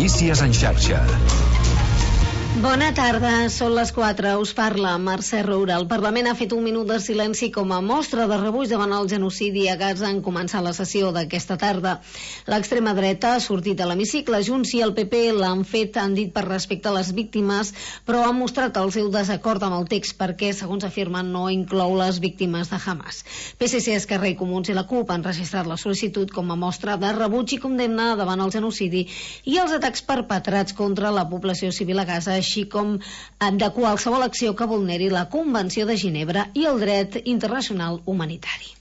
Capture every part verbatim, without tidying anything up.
Notícies en xarxa. Bona tarda, són les quatre. Us parla Mercè Roura. El Parlament ha fet un minut de silenci com a mostra de rebuig davant el genocidi a Gaza en començar la sessió d'aquesta tarda. L'extrema dreta ha sortit a l'hemicicle, Junts i el P P l'han fet, han dit per respecte a les víctimes, però han mostrat el seu desacord amb el text perquè, segons afirmen, no inclou les víctimes de Hamas. P S C, Esquerra i Comuns i la CUP han registrat la sol·licitud com a mostra de rebuig i condemna davant el genocidi i els atacs perpetrats contra la població civil a Gaza, així com de qualsevol acció que vulneri la Convenció de Ginebra i el dret internacional humanitari.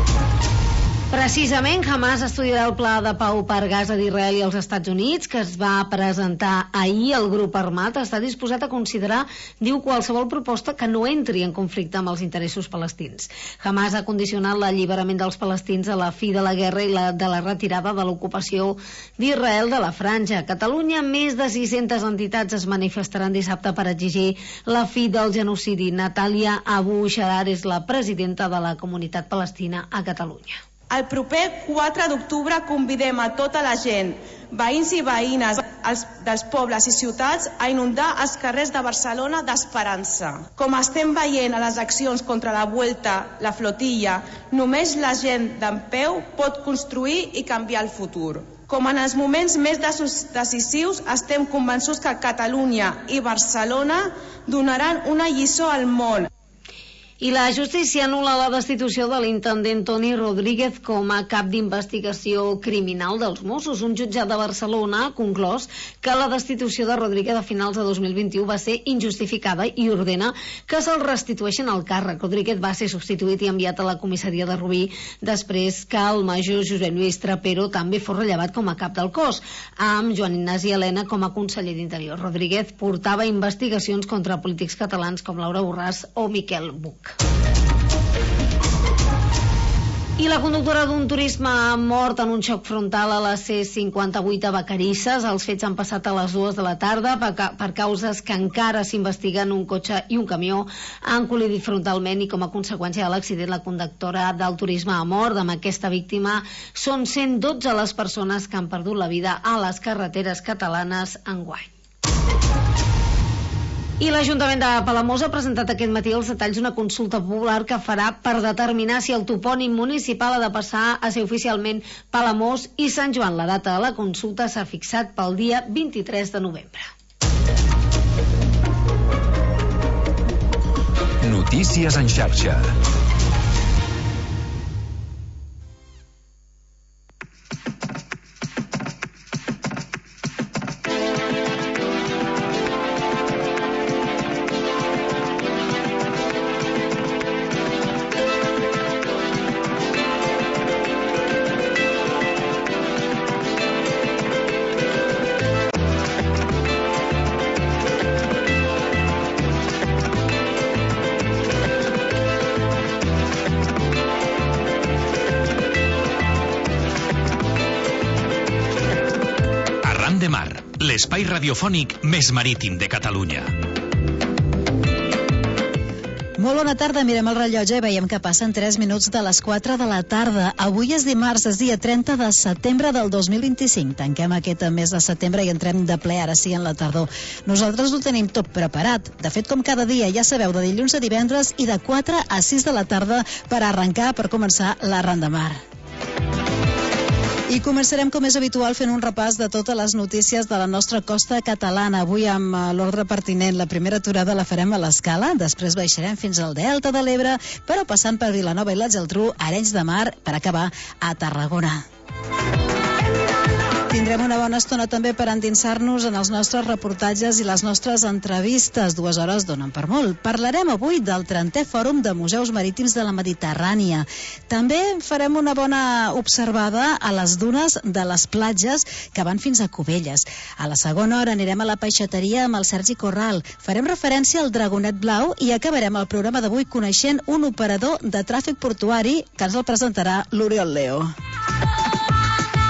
Precisament, Hamas estudiarà el pla de pau per Gaza d'Israel i els Estats Units, que es va presentar ahir. El grup armat està disposat a considerar, diu, qualsevol proposta que no entri en conflicte amb els interessos palestins. Hamas ha condicionat l'alliberament dels palestins a la fi de la guerra i la, de la retirada de l'ocupació d'Israel de la Franja. A Catalunya, més de sis-centes entitats es manifestaran dissabte per exigir la fi del genocidi. Natàlia Abu Sharar és la presidenta de la comunitat palestina a Catalunya. El proper quatre d'octubre convidem a tota la gent, veïns i veïnes els, dels pobles i ciutats, a inundar els carrers de Barcelona d'esperança. Com estem veient a les accions contra la Vuelta, la flotilla, només la gent d'en peu pot construir i canviar el futur. Com en els moments més decisius, estem convençuts que Catalunya i Barcelona donaran una lliçó al món. I la justícia anul·la la destitució de l'intendent Toni Rodríguez com a cap d'investigació criminal dels Mossos. Un jutjat de Barcelona ha conclòs que la destitució de Rodríguez a finals de dos mil vint-i-u va ser injustificada i ordena que se'l restitueixen al càrrec. Rodríguez va ser substituït i enviat a la comissaria de Rubí després que el major Josep Lluís Trapero també fos rellevat com a cap del cos, amb Joan Ignasi Elena com a conseller d'Interior. Rodríguez portava investigacions contra polítics catalans com Laura Borràs o Miquel Buch. I la conductora d'un turisme ha mort en un xoc frontal a la C cinquanta-vuit a Vacarisses. Els fets han passat a les dues de la tarda per, ca per causes que encara s'investiguen. Un cotxe i un camió han col·lidit frontalment i com a conseqüència de l'accident la conductora del turisme ha mort. Amb aquesta víctima són cent dotze les persones que han perdut la vida a les carreteres catalanes enguany. I l'Ajuntament de Palamós ha presentat aquest matí els detalls d'una consulta popular que farà per determinar si el topònim municipal ha de passar a ser oficialment Palamós i Sant Joan. La data de la consulta s'ha fixat pel dia vint-i-tres de novembre. Notícies en xarxa. L'espai radiofònic més marítim de Catalunya. Molt bona tarda, mirem el rellotge i veiem que passen tres minuts de les quatre de la tarda. Avui és dimarts, és dia trenta de setembre del dos mil vint-i-cinc. Tanquem aquest mes de setembre i entrem de ple, ara sí, en la tardor. Nosaltres ho tenim tot preparat. De fet, com cada dia, ja sabeu, de dilluns a divendres i de quatre a sis de la tarda per arrencar, per començar la Ronda Mar. I començarem, com és habitual, fent un repàs de totes les notícies de la nostra costa catalana. Avui, amb l'ordre pertinent, la primera aturada la farem a l'Escala, després baixarem fins al Delta de l'Ebre, però passant per Vilanova i la Geltrú, Arenys de Mar, per acabar a Tarragona. Tindrem una bona estona també per endinsar-nos en els nostres reportatges i les nostres entrevistes. Dues hores donen per molt. Parlarem avui del trentè Fòrum de Museus Marítims de la Mediterrània. També farem una bona observada a les dunes de les platges que van fins a Cubelles. A la segona hora anirem a la peixateria amb el Sergi Corral. Farem referència al Dragonet Blau i acabarem el programa d'avui coneixent un operador de tràfic portuari que ens el presentarà l'Oriol Leo.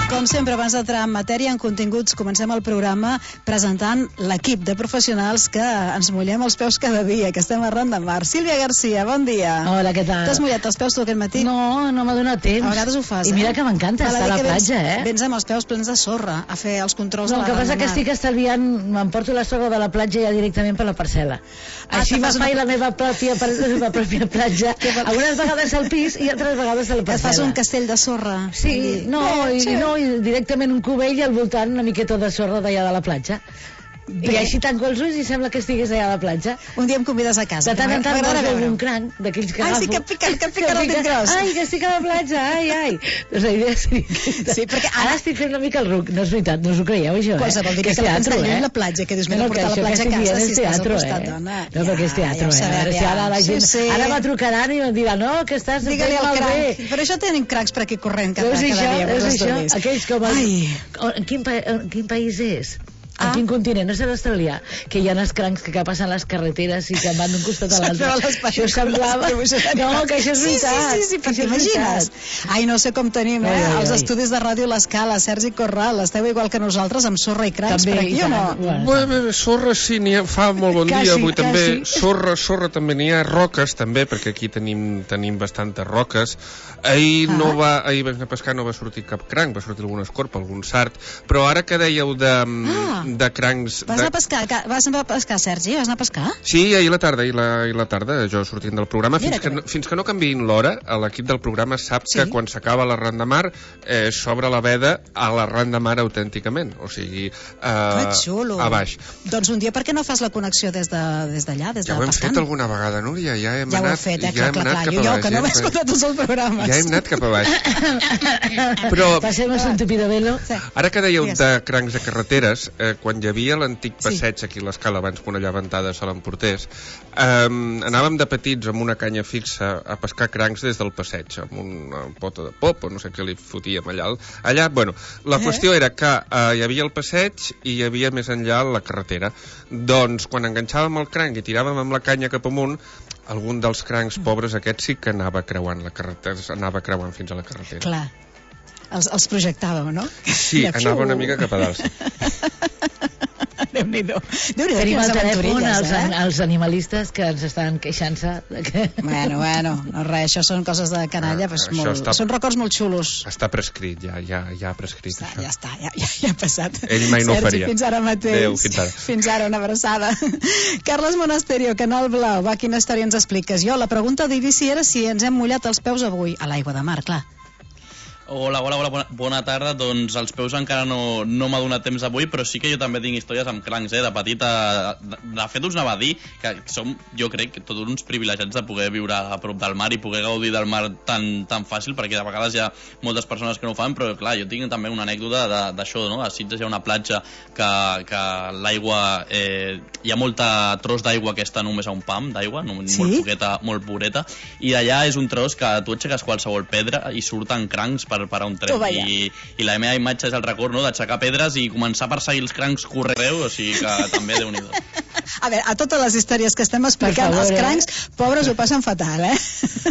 Com sempre, abans d'entrar en matèria, en continguts, comencem el programa presentant l'equip de professionals que ens mullem els peus cada dia, que estem arran de mar. Sílvia Garcia, bon dia. Hola, què tal? T'has mullat els peus tu aquest matí? No, no m'ha donat temps. A vegades ho fas, I mira eh? que m'encanta estar a la platja, vens, eh? Vens amb els peus plens de sorra a fer els controls No, de la el que passa ran de que mar. estic estalviant, m'emporto la sorra de la platja ja directament per la parcel·la. Ah, Així te fas m'apai una- la meva pròpia, la meva pròpia platja, algunes vegades al pis i altres vegades a la Et fas parcel·la. un castell de sorra. Sí, no, Eh, i, sí. no, i directament un cubell i al voltant una miqueta de sorra d'allà de la platja. Bé. I així tanco els ulls i sembla que estigués allà a la platja. Un dia em convides a casa. De tant en tant M'agrada veus veure-ho. algun cranc d'aquells que Ai, agafo. sí, que pica- que pica el dit gros. Ai, que estic a la platja, ai, ai. Doncs la idea seria aquesta. Sí, perquè ara... ara- estic fent una mica el ruc, no és veritat, no us ho creieu, això, eh? Qualsevol dia que, és que la tens teatro, tan lluny eh? la platja, que dius, m'he No, de no, portar que la platja això a que casa estic si dient és estàs al teatro, costat, eh? dona. No, perquè és Ja, teatro, ja ho eh? sabem, A veure si ja. ara la Sí, gent... sí. Ara m'atrucaran i em diran, no, que estàs Digue-li fent al malbé. cranc. Per això tenim crancs per aquí corrent cada, Veus cada això? dia. Veus pels això? estudis. Aquells com... El... Ai, En quin, pa... en quin país és? Ah. En quin continent? No és l'australià? Que hi ha els crancs que passen les carreteres i que van d'un costat a l'altre. Se'n veuen les Això pel·lícules, semblava... dibuixos animats. No, que això és veritat. Sí, sí, sí, que sí, això és t'imagines? veritat. Ai, no sé com tenim, eh? Ai, ai, Els ai. estudis de ràdio L'Escala, Sergi Corral, esteu igual que nosaltres amb sorra i crancs També, per aquí i o no? tant. Bueno, Bé, bé, sorra sí, n'hi ha, fa molt bon Quasi, dia avui també, quasi. sorra, sorra també n'hi ha, roques també, perquè aquí tenim, tenim bastantes roques. Ahir Ah. no va, ahir vam anar a pescar, no va sortir cap cranc, va sortir alguna escorpa, algun sart, però ara que dèieu de, Ah. de crancs... Vas de... anar a pescar, ca- vas anar a pescar, Sergi? Vas anar a pescar? Sí, ahir a la tarda, ahir la, ahir a la tarda, jo sortint del programa, Mira fins que que, bé. no, fins que no canviïn l'hora, l'equip del programa sap Sí. que quan s'acaba la ran de mar eh, s'obre la veda a la ran de mar autènticament, o sigui, eh, Que xulo. a baix. Doncs un dia per què no fas la connexió des d'allà, de, des, d'allà, des Ja de ho hem pescant? fet alguna vegada, Núria, ja hem Ja ho anat, heu fet, eh? ja hem clar, clar, anat clar. cap Jo, a jo, baix. que no ja m'he hem- escoltat tots els programes. Ja hem anat cap a baix. Però Passem-nos un tupido velo. Sí. ara que dèieu Digues. de crancs de carreteres, eh, quan hi havia l'antic Sí. passeig aquí a l'Escala, abans que una llevantada se l'emportés, eh, anàvem de petits amb una canya fixa a pescar crancs des del passeig, amb una pota de pop o no sé què li fotíem allà. Allà, bueno, la Eh? qüestió era que eh, hi havia el passeig i hi havia més enllà la carretera. Doncs quan enganxàvem el cranc i tiràvem amb la canya cap amunt, algun dels crancs pobres aquests sí que anava creuant la carretera, anava creuant fins a la carretera. Clar. Els, els projectàvem, no? Sí, Ja, anava fiu. una mica cap a dalt. Déu-n'hi-do. Déu-n'hi-do, Tenim quines al telèfon aventurilles, els, eh? els animalistes que ens estan queixant-se de que... Bueno, bueno, no res, això són coses de canalla, Ah, pues, això molt, està- són records molt xulos. Està prescrit, ja, ja, ja ha prescrit Està, això. ja està, ja, ja, ja ha passat. Ell mai no ho Sergi, faria. fins ara mateix. Adéu, fins ara. Fins ara, una abraçada. Carles Monasterio, Canal Blau, va, quina història ens expliques? Jo, la pregunta d'inici era si ens hem mullat els peus avui a l'aigua de mar, clar. Hola, hola, hola, bona, bona tarda. Doncs els peus encara no, no m'ha donat temps avui, però sí que jo també tinc històries amb crancs, eh? De petita... De, de fet, us anava a dir que som, jo crec, que tots uns privilegiats de poder viure a prop del mar i poder gaudir del mar tan, tan fàcil, perquè de vegades hi ha moltes persones que no ho fan, però clar, jo tinc també una anècdota de- d'això, no? A Sitges hi ha una platja que, que l'aigua... Eh, hi ha molta tros d'aigua que està només a un pam d'aigua, no, Sí? molt poqueta, molt pureta, i allà és un tros que tu aixeques qualsevol pedra i surten crancs per, per a un tren. Tu vaya. I, I la meva imatge és el record, no?, d'aixecar pedres i començar a perseguir els crancs correu, o sigui que també Déu-n'hi-do. A veure, a totes les històries que estem explicant, Per favor, els eh? crancs, pobres, ho passen fatal, eh?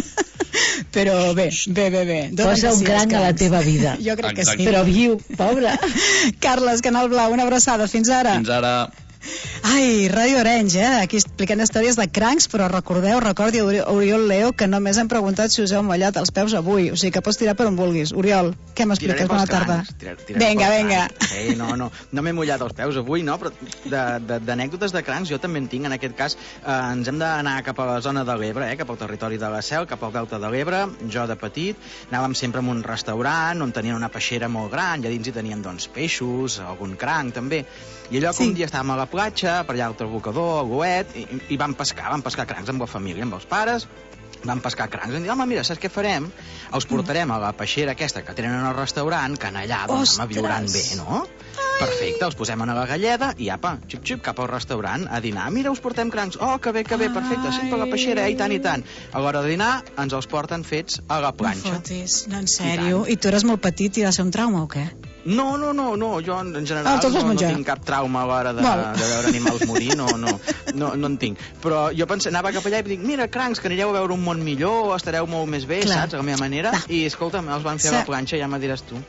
Però bé, bé, bé, bé. Donen Posa de un si els cranc a la crancs. teva vida. Jo crec que Exacte. sí. Però viu, pobre. Carles, Canal Blau, una abraçada. Fins ara. Fins ara... Ai, Ràdio Orange, eh? Aquí explicant històries de crancs, però recordeu, recordi Ori- Oriol Leo, que només hem preguntat si us heu mullat els peus avui, o sigui que pots tirar per on vulguis. Oriol, què m'expliques? Bona tarda. Vinga, vinga. Sí, no, no, no m'he mullat els peus avui, no, però de- de- d'anècdotes de, de crancs jo també en tinc. En aquest cas eh, ens hem d'anar cap a la zona de l'Ebre, eh, cap al territori de la Seu, cap al delta de l'Ebre. Jo de petit anàvem sempre a un restaurant on tenien una peixera molt gran i a dins hi tenien doncs peixos, algun cranc també. I allò que Sí. un dia estàvem a la platja, per allà al Trabocador, al Goet, i, i vam pescar, vam pescar crancs amb la família, amb els pares, vam pescar crancs. Vam dir, home, mira, saps què farem? Els portarem a la peixera aquesta que tenen al restaurant, que en allà doncs, Ostres! home, viuran bé, no? Perfecte, els posem en la galleda i apa, xup, xup, cap al restaurant a dinar. Mira, us portem crancs. Oh, que bé, que bé, perfecte, sempre a la peixera, eh, i tant, i tant. A l'hora de dinar ens els porten fets a la No planxa. fotis, no, en sèrio? I, tu eres molt petit i va ser un trauma o què? No, no, no, no, jo en en Ah, general te'ls vas no, no menjar. tinc cap trauma a l'hora de, Val. de veure animals morir, no, no, no, no en tinc. Però jo pensava, anava cap allà i dic, mira, crancs, que anireu a veure un món millor, estareu molt més bé, Clar. saps, a la meva manera, Va. i escolta'm, els van fer a Sa- la planxa, ja me diràs tu.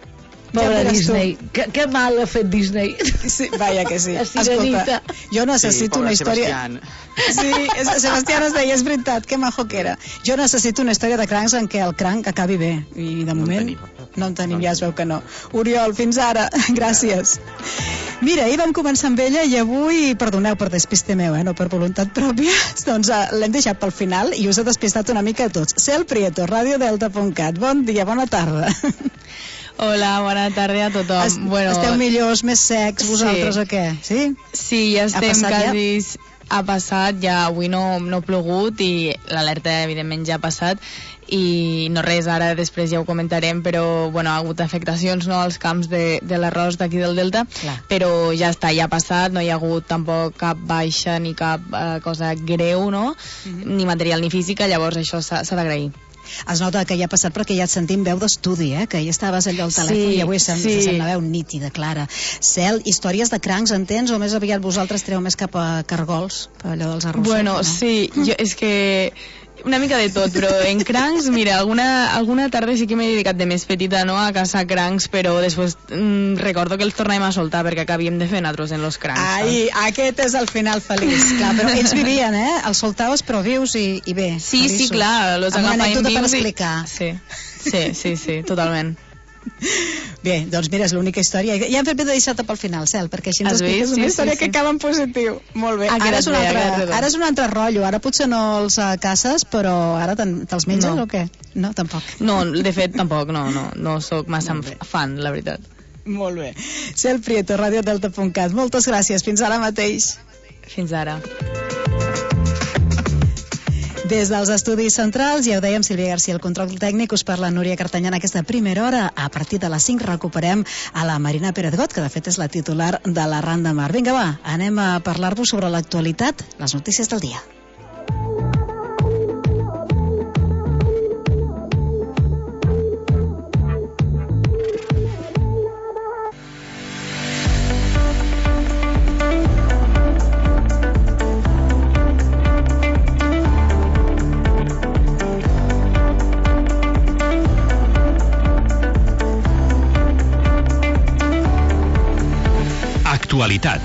Pobre Disney. Que, que mal ha fet Disney. Sí, vaja que sí. La Sirenita. Escolta, jo necessito sí, una història... Sebastián. Sí, Sebastián es deia, és veritat, que majo que era. Jo necessito una història de crancs en què el cranc acabi bé. I de moment no en tenim, ja es veu que no. Oriol, fins ara. Gràcies. Mira, ahir vam començar amb ella i avui, perdoneu per despiste meu, eh, no per voluntat pròpia, doncs uh, l'hem deixat pel final i us he despistat una mica a tots. Cel Prieto, radiodelta punt cat. Bon dia, bona tarda. Hola, bona tarda a tothom. Est bueno, esteu millors, més secs, vosaltres sí. o què? Sí? Sí, ja estem ha quasi... Ja? Ha passat, ja avui no, no ha plogut i l'alerta evidentment ja ha passat i no res, ara després ja ho comentarem, però bueno, ha hagut afectacions, no, als camps de, de l'arròs d'aquí del Delta. Clar. Però ja està, ja ha passat, no hi ha hagut tampoc cap baixa ni cap eh, cosa greu, no? Mm-hmm. Ni material ni física, llavors això s'ha d'agrair. Es nota que ja ha passat perquè ja et sentim veu d'estudi, eh? Que ja estaves allò al telèfon, sí, i avui se'm sí. se sent la veu nítida, clara. Cel, històries de crancs, entens? O més aviat vosaltres treu més cap a cargols, per allò dels arrossos? Bueno, no? sí, jo, és que una mica de tot, però en crancs, mira, alguna, alguna tarda sí que m'he dedicat de més petita, no?, a caçar crancs, però després mm, recordo que els tornàvem a soltar perquè acabíem de fer nosaltres en los crancs. Ai, saps? Aquest és el final feliç, clar, però ells vivien, eh? Els soltaves però vius i, i bé. Sí, feliços. sí, clar, los agafàvem vius. Amb una anècdota per explicar. I... Sí, sí, sí, sí, totalment. Bé, doncs mira, és l'única història. Ja hem fet bé de deixar-te pel final, Cel, perquè així ens expliques una sí, història sí, sí. que acaba en positiu. Molt bé. Ara és, un bé, altre, ara és un altre rotllo. Ara potser no els uh, caces, però ara te'ls menges no. o què? No, tampoc. No, de fet, tampoc, no, no, no sóc massa fan, la veritat. Molt bé. Cel Prieto, radiodelta punt cat. Moltes gràcies. Fins ara mateix. Fins ara. Des dels estudis centrals, ja ho dèiem, Sílvia García, el control tècnic, us parla Núria Cartanyà en aquesta primera hora. A partir de les cinc recuperem a la Marina Pérez Got, que de fet és la titular de la Ran de Mar. Vinga, va, anem a parlar-vos sobre l'actualitat, les notícies del dia. Actualitat.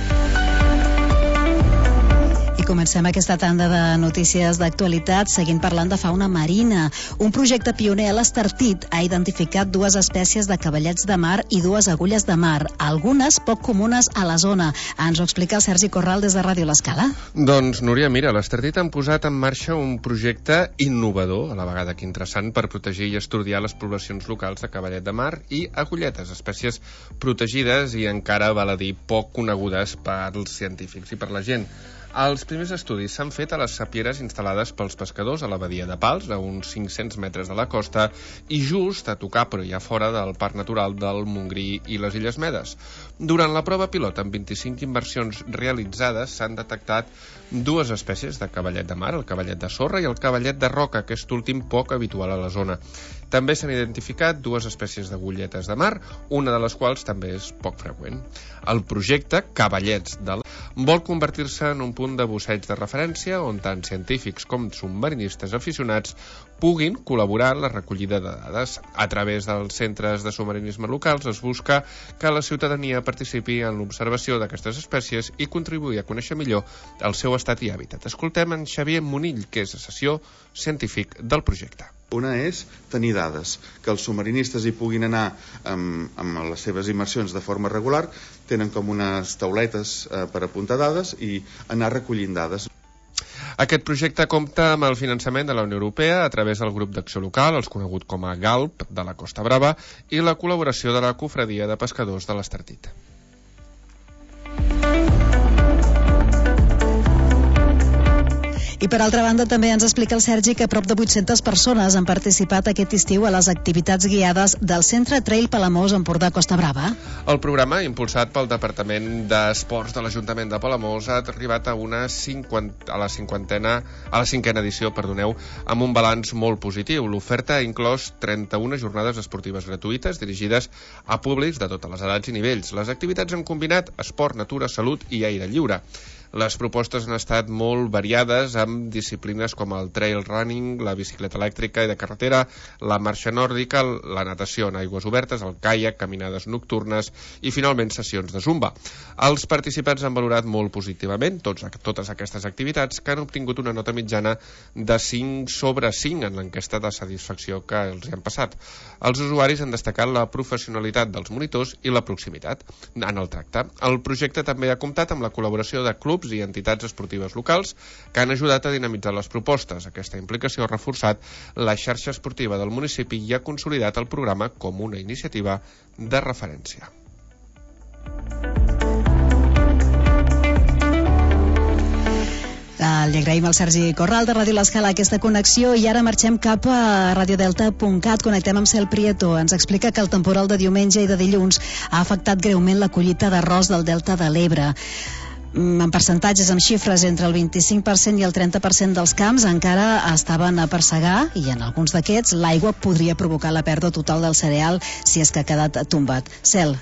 I comencem aquesta tanda de notícies d'actualitat seguint parlant de fauna marina. Un projecte pioner a l'Estartit ha identificat dues espècies de cavallets de mar i dues agulles de mar, algunes poc comunes a la zona. Ens ho explica el Sergi Corral des de Ràdio L'Escala. Doncs, Núria, mira, l'Estartit han posat en marxa un projecte innovador, a la vegada que interessant, per protegir i estudiar les poblacions locals de cavallet de mar i agulletes, espècies protegides i encara, val a dir, poc conegudes pels científics i per la gent. Els primers estudis s'han fet a les sapieres instal·lades pels pescadors a la badia de Pals, a uns cinc-cents metres de la costa, i just a tocar, però ja fora del Parc Natural del Montgrí i les Illes Medes. Durant la prova pilot, amb vint-i-cinc inversions realitzades, s'han detectat dues espècies de cavallet de mar, el cavallet de sorra i el cavallet de roca, aquest últim poc habitual a la zona. També s'han identificat dues espècies d'agulletes de mar, una de les quals també és poc freqüent. El projecte Cavallets del vol convertir-se en un punt de busseig de referència on tant científics com submarinistes aficionats puguin col·laborar en la recollida de dades. A través dels centres de submarinisme locals es busca que la ciutadania participi en l'observació d'aquestes espècies i contribuir a conèixer millor el seu estat i hàbitat. Escoltem en Xavier Monill, que és assessor científic del projecte. Una és tenir dades, que els submarinistes hi puguin anar amb, amb les seves immersions de forma regular, tenen com unes tauletes eh, per apuntar dades i anar recollint dades. Aquest projecte compta amb el finançament de la Unió Europea a través del grup d'acció local, els conegut com a GALP, de la Costa Brava, i la col·laboració de la Cofradia de Pescadors de l'Estartit. I per altra banda també ens explica el Sergi que prop de vuit-centes persones han participat aquest estiu a les activitats guiades del Centre Trail Palamós Empordà Costa Brava. El programa, impulsat pel Departament d'Esports de l'Ajuntament de Palamós, ha arribat a una cinquanta, a la cinquantena, a la cinquena edició, perdoneu, amb un balanç molt positiu. L'oferta ha inclòs trenta-una jornades esportives gratuïtes dirigides a públics de totes les edats i nivells. Les activitats han combinat esport, natura, salut i aire lliure. Les propostes han estat molt variades, amb disciplines com el trail running, la bicicleta elèctrica i de carretera, la marxa nòrdica, la natació en aigües obertes, el caiac, caminades nocturnes i finalment sessions de zumba. Els participants han valorat molt positivament tots, totes aquestes activitats, que han obtingut una nota mitjana de cinc sobre cinc en l'enquesta de satisfacció que els han passat. Els usuaris han destacat la professionalitat dels monitors i la proximitat en el tracte. El projecte també ha comptat amb la col·laboració de clubs i entitats esportives locals que han ajudat a dinamitzar les propostes. Aquesta implicació ha reforçat la xarxa esportiva del municipi i ha consolidat el programa com una iniciativa de referència. Li agraïm al Sergi Corral de Ràdio L'Escala aquesta connexió i ara marxem cap a radiodelta punt cat. Connectem amb Cel Prieto. Ens explica que el temporal de diumenge i de dilluns ha afectat greument la collita d'arròs del Delta de l'Ebre. En percentatges, amb xifres, entre el vint-i-cinc per cent i el trenta per cent dels camps encara estaven a persegar i en alguns d'aquests l'aigua podria provocar la pèrdua total del cereal si és que ha quedat tombat. Cel.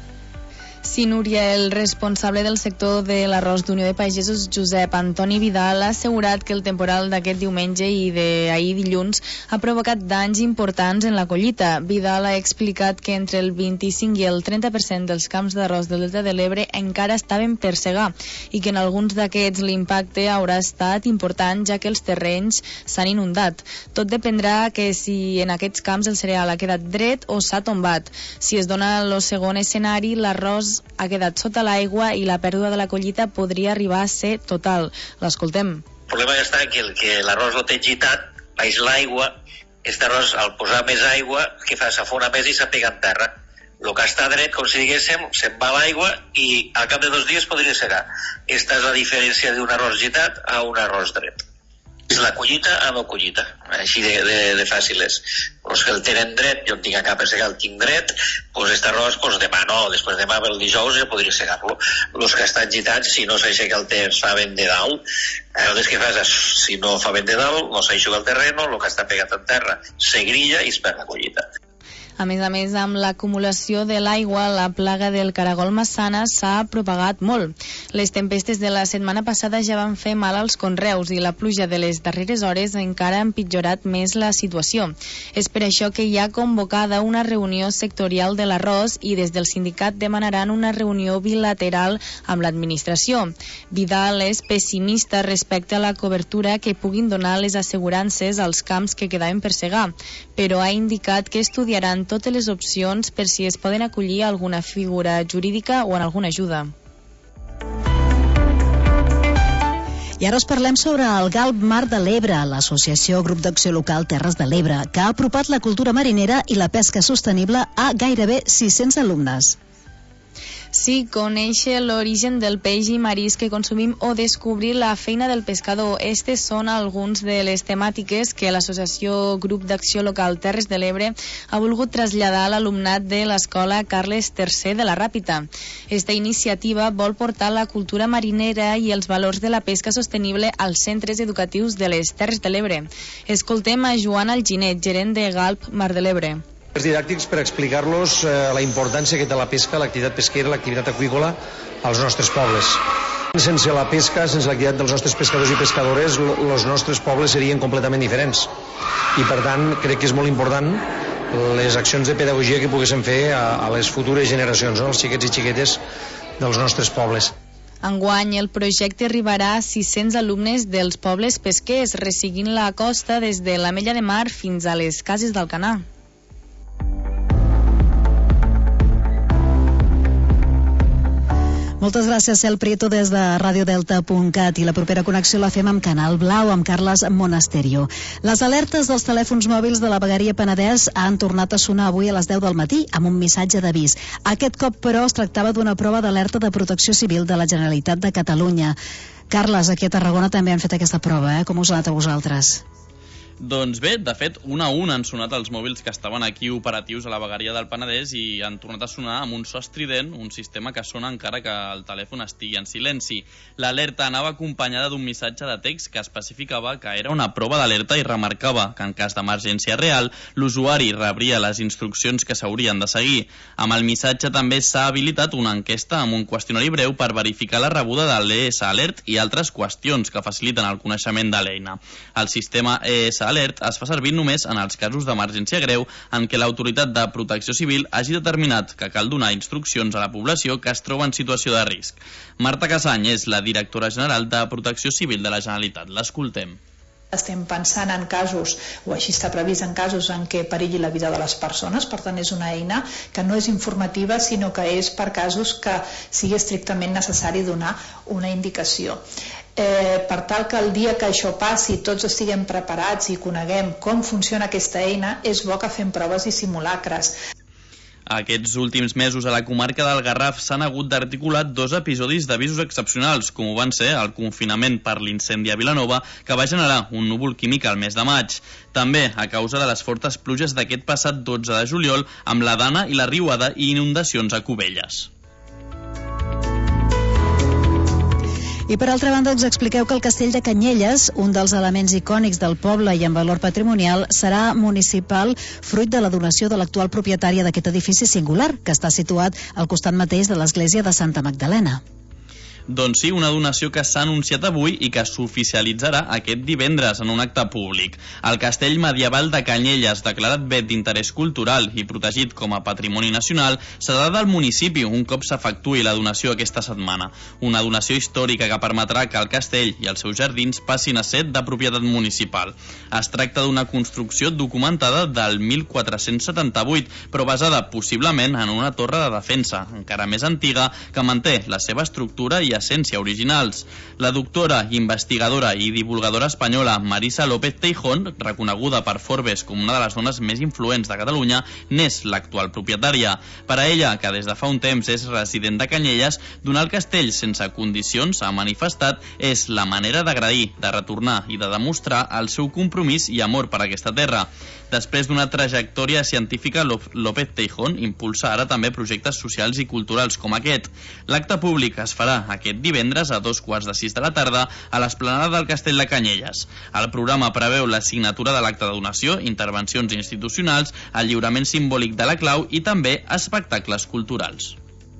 Sí, Núria, el responsable del sector de l'arròs d'Unió de Pagesos, Josep Antoni Vidal, ha assegurat que el temporal d'aquest diumenge i d'ahir dilluns ha provocat danys importants en la collita. Vidal ha explicat que entre el vint-i-cinc i el trenta per cent dels camps d'arròs del Delta de l'Ebre encara estaven per segar i que en alguns d'aquests l'impacte haurà estat important ja que els terrenys s'han inundat. Tot dependrà que si en aquests camps el cereal ha quedat dret o s'ha tombat. Si es dona el segon escenari, l'arròs ha quedat sota l'aigua i la pèrdua de la collita podria arribar a ser total. L'escoltem. El problema està que, el, que l'arròs lo té gitat, baix l'aigua, aquest arròs al posar més aigua, que fa, s'afona més i s'apega en terra. El que està dret, com si diguéssim, se'n va l'aigua i al cap de dos dies podria segar. Aquesta és la diferència d'un arròs gitat a un arròs dret. És la collita a no collita, així de, de, de fàcil és. Els que el tenen dret, jo en tinc a cap per segar, el tinc dret, doncs aquest arròs, doncs demà no, després demà pel dijous ja podria segar-lo. Els que estan gitats, si no s'aixeca el temps, fa vent de dalt, el que fas és, si no fa vent de dalt, no s'aixuga el terreno, el que està pegat en terra se grilla i es perd la collita. A més a més, amb l'acumulació de l'aigua, la plaga del caragol massana s'ha propagat molt. Les tempestes de la setmana passada ja van fer mal als conreus i la pluja de les darreres hores encara ha empitjorat més la situació. És per això que hi ha convocada una reunió sectorial de l'arròs i des del sindicat demanaran una reunió bilateral amb l'administració. Vidal és pessimista respecte a la cobertura que puguin donar les assegurances als camps que quedaven per segar, però ha indicat que estudiaran totes les opcions per si es poden acollir a alguna figura jurídica o en alguna ajuda. I ara us parlem sobre el Galp Mar de l'Ebre, l'associació Grup d'Acció Local Terres de l'Ebre, que ha apropat la cultura marinera i la pesca sostenible a gairebé sis-cents alumnes. Sí, conèixer l'origen del peix i marisc que consumim o descobrir la feina del pescador. Estes són alguns de les temàtiques que l'associació Grup d'Acció Local Terres de l'Ebre ha volgut traslladar a l'alumnat de l'escola Carles tercer de la Ràpita. Esta iniciativa vol portar la cultura marinera i els valors de la pesca sostenible als centres educatius de les Terres de l'Ebre. Escoltem a Joan Alginet, gerent de Galp Mar de l'Ebre. Els didàctics per explicar-los eh, la importància que té la pesca, l'activitat pesquera, l'activitat aqüícola als nostres pobles. Sense la pesca, sense l'activitat dels nostres pescadors i pescadores, els nostres pobles serien completament diferents. I per tant, crec que és molt important les accions de pedagogia que poguéssim fer a, a les futures generacions, no? Els xiquets i xiquetes dels nostres pobles. Enguany, el projecte arribarà a sis-cents alumnes dels pobles pesquers, resseguint la costa des de l'Ametlla de Mar fins a les Cases d'Alcanar. Moltes gràcies, Cel Prieto, des de radiodelta punt cat, i la propera connexió la fem amb Canal Blau, amb Carles Monasterio. Les alertes dels telèfons mòbils de la vegueria Penedès han tornat a sonar avui a les deu del matí amb un missatge d'avís. Aquest cop, però, es tractava d'una prova d'alerta de Protecció Civil de la Generalitat de Catalunya. Carles, aquí a Tarragona també han fet aquesta prova, eh? Com us ha anat a vosaltres? Doncs bé, de fet, un a un han sonat els mòbils que estaven aquí operatius a la vegueria del Penedès i han tornat a sonar amb un so estrident, un sistema que sona encara que el telèfon estigui en silenci. L'alerta anava acompanyada d'un missatge de text que especificava que era una prova d'alerta i remarcava que en cas d'emergència real l'usuari rebria les instruccions que s'haurien de seguir. Amb el missatge també s'ha habilitat una enquesta amb un qüestionari breu per verificar la rebuda de l'E S Alert i altres qüestions que faciliten el coneixement de l'eina. El sistema E S Alert es fa servir només en els casos d'emergència greu en què l'autoritat de protecció civil hagi determinat que cal donar instruccions a la població que es troba en situació de risc. Marta Casany és la directora general de Protecció Civil de la Generalitat. L'escoltem. Estem pensant en casos, o així està previst en casos en què perilli la vida de les persones, per tant és una eina que no és informativa sinó que és per casos que sigui estrictament necessari donar una indicació. Eh, per tal que el dia que això passi tots estiguem preparats i coneguem com funciona aquesta eina, és bo que fem proves i simulacres. Aquests últims mesos a la comarca del Garraf s'han hagut d'articular dos episodis d'avisos excepcionals, com ho van ser el confinament per l'incendi a Vilanova, que va generar un núvol químic al mes de maig. També a causa de les fortes pluges d'aquest passat dotze de juliol, amb la Dana i la Riuada i inundacions a Cubelles. I per altra banda us expliqueu que el castell de Canyelles, un dels elements icònics del poble i amb valor patrimonial, serà municipal fruit de la donació de l'actual propietària d'aquest edifici singular, que està situat al costat mateix de l'església de Santa Magdalena. Doncs sí, una donació que s'ha anunciat avui i que s'oficialitzarà aquest divendres en un acte públic. El castell medieval de Canyelles, declarat bé d'interès cultural i protegit com a patrimoni nacional, serà del municipi un cop s'efectuï la donació aquesta setmana. Una donació històrica que permetrà que el castell i els seus jardins passin a ser de propietat municipal. Es tracta d'una construcció documentada del mil quatre-cents setanta-vuit, però basada possiblement en una torre de defensa, encara més antiga, que manté la seva estructura i essència originals. La doctora, investigadora i divulgadora espanyola Marisa López Teijón, reconeguda per Forbes com una de les dones més influents de Catalunya, n'és l'actual propietària. Per a ella, que des de fa un temps és resident de Canyelles, donar el castell sense condicions, ha manifestat, és la manera d'agrair, de retornar i de demostrar el seu compromís i amor per aquesta terra. Després d'una trajectòria científica, López Teijón impulsa ara també projectes socials i culturals com aquest. L'acte públic es farà aquest divendres a dos quarts de sis de la tarda a l'esplanada del Castell de Canyelles. El programa preveu la signatura de l'acte de donació, intervencions institucionals, el lliurament simbòlic de la clau i també espectacles culturals.